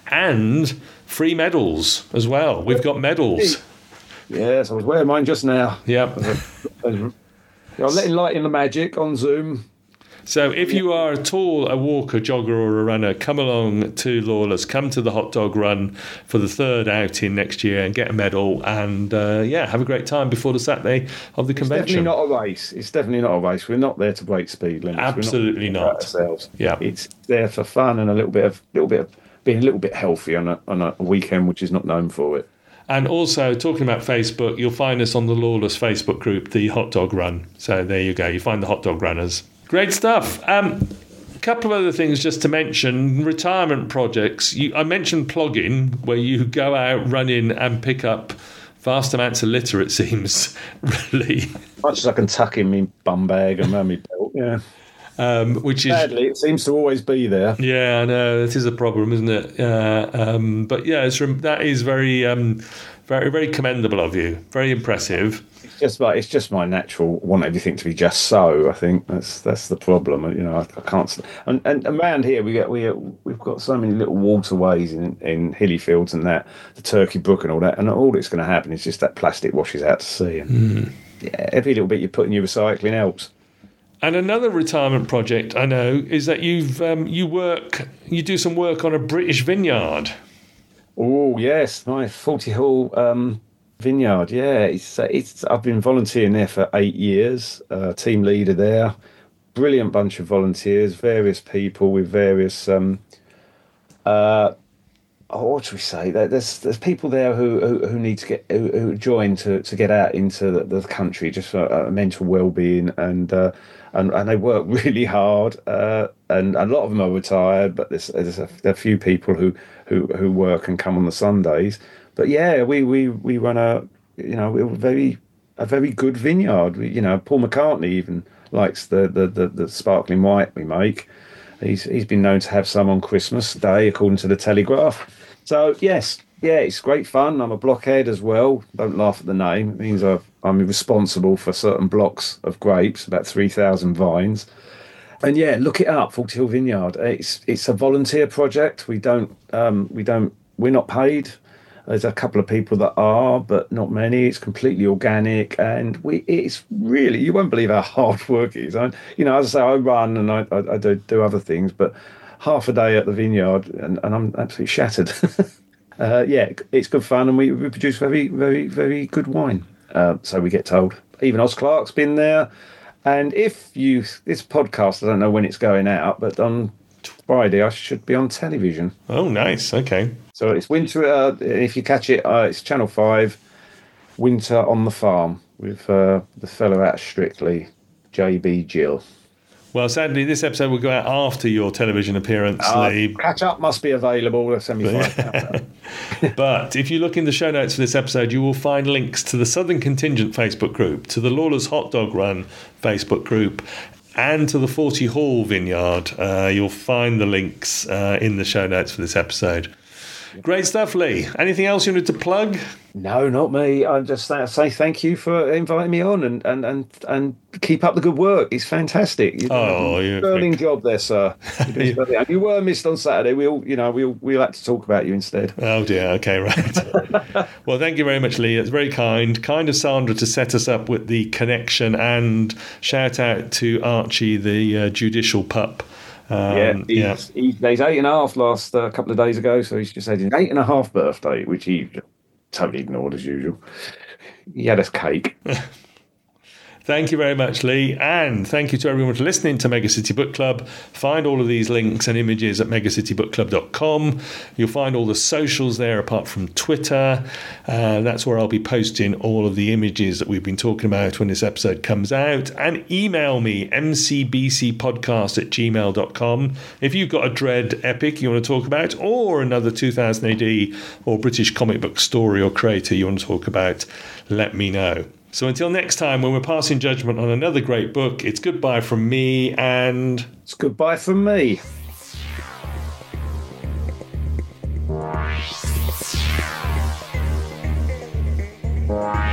And free medals as well. We've got medals. Yes, I was wearing mine just now. Yep. I'm letting light in the magic on Zoom. So if you are at all a walker, jogger or a runner, come along to Lawless, come to the Hot Dog Run for the third outing next year and get a medal and, uh, yeah, have a great time before the Saturday of the it's convention. It's definitely not a race. It's definitely not a race. We're not there to break speed limits. Absolutely We're not. not. Ourselves. Yeah. It's there for fun and a little bit of, little bit of being a little bit healthy on a, on a weekend which is not known for it. And also, talking about Facebook, you'll find us on the Lawless Facebook group, the Hot Dog Run. So there you go. You find the Hot Dog Runners. Great stuff. Um, a couple of other things just to mention. Retirement projects. You, I mentioned plogging, where you go out running and pick up vast amounts of litter, it seems, really. Much as I can tuck in my bum bag and around my belt, yeah. Um, which is sadly, it seems to always be there. Yeah, I know. That is a problem, isn't it? Uh, um, but yeah, it's, that is very, um, very, very commendable of you. Very impressive. It's just like it's just my natural want everything to be just so. I think that's that's the problem. You know, I, I can't. And, and around here we get we we've got so many little waterways in in hilly fields and that the Turkey Brook and all that. And all that's going to happen is just that plastic washes out to sea. And mm. yeah, every little bit you put in your recycling helps. And another retirement project I know is that you've um, you work you do some work on a British vineyard. Oh yes, my Forty Hall um, vineyard. Yeah, it's uh, it's. I've been volunteering there for eight years. Uh, team leader there. Brilliant bunch of volunteers, various people with various. Um, uh, oh, what should we say? There- There's there's people there who who, who need to get who, who join to, to get out into the, the country just for uh, mental well-being, and uh, and and they work really hard. Uh, and a lot of them are retired, but there's there's a, a few people who, who who work and come on the Sundays. But yeah, we we we run a you know we're very a very good vineyard. We, you know, Paul McCartney even likes the the, the, the sparkling white we make. He's he's been known to have some on Christmas Day, according to the Telegraph. So yes, yeah, it's great fun. I'm a blockhead as well. Don't laugh at the name. It means I've, I'm responsible for certain blocks of grapes, about three thousand vines. And yeah, look it up, Forty Hill Vineyard. It's it's a volunteer project. We don't um, we don't we're not paid. There's a couple of people that are, but not many. It's completely organic, and we it's really, you won't believe how hard work it is. I, you know, as I say, I run and I, I, I do, do other things, but half a day at the vineyard, and, and I'm absolutely shattered. uh, yeah, it's good fun, and we, we produce very, very, very good wine. Uh, so we get told. Even Oz Clarke's been there. And if you, this podcast, I don't know when it's going out, but on Friday I should be on television. Oh, nice. Okay. So it's Winter, uh, if you catch it, uh, it's Channel five, Winter on the Farm, with uh, the fellow out of Strictly, J B Gill. Well, sadly, this episode will go out after your television appearance, Uh, Lee. catch up must be available, the semi-final. But if you look in the show notes for this episode, you will find links to the Southern Contingent Facebook group, to the Lawless Hot Dog Run Facebook group, and to the Forty Hall Vineyard. Uh, you'll find the links uh, in the show notes for this episode. Great stuff, Lee. Anything else you wanted to plug? No, not me. I just say, say thank you for inviting me on, and and and, and keep up the good work. It's fantastic. You're Oh, doing you're a sterling job there, sir. You're doing sterling. And you were missed on Saturday. We'll, you know, we'll we'll have to talk about you instead. Oh dear. Okay, right. Well, thank you very much, Lee. It's very kind, kind of Sandra to set us up with the connection, and shout out to Archie, the uh, judicial pup. Um, yeah, he's, yeah. He's, he's eight and a half last uh, couple of days ago, so he's just had his eight and a half birthday, which he totally ignored as usual. He had us cake. Thank you very much, Lee. And thank you to everyone for listening to Mega City Book Club. Find all of these links and images at mega city book club dot com. You'll find all the socials there apart from Twitter. Uh, that's where I'll be posting all of the images that we've been talking about when this episode comes out. And email me, m c b c podcast at gmail dot com. If you've got a Dread epic you want to talk about, or another two thousand A D or British comic book story or creator you want to talk about, let me know. So until next time, when we're passing judgment on another great book, it's goodbye from me, and It's goodbye from me. Wow.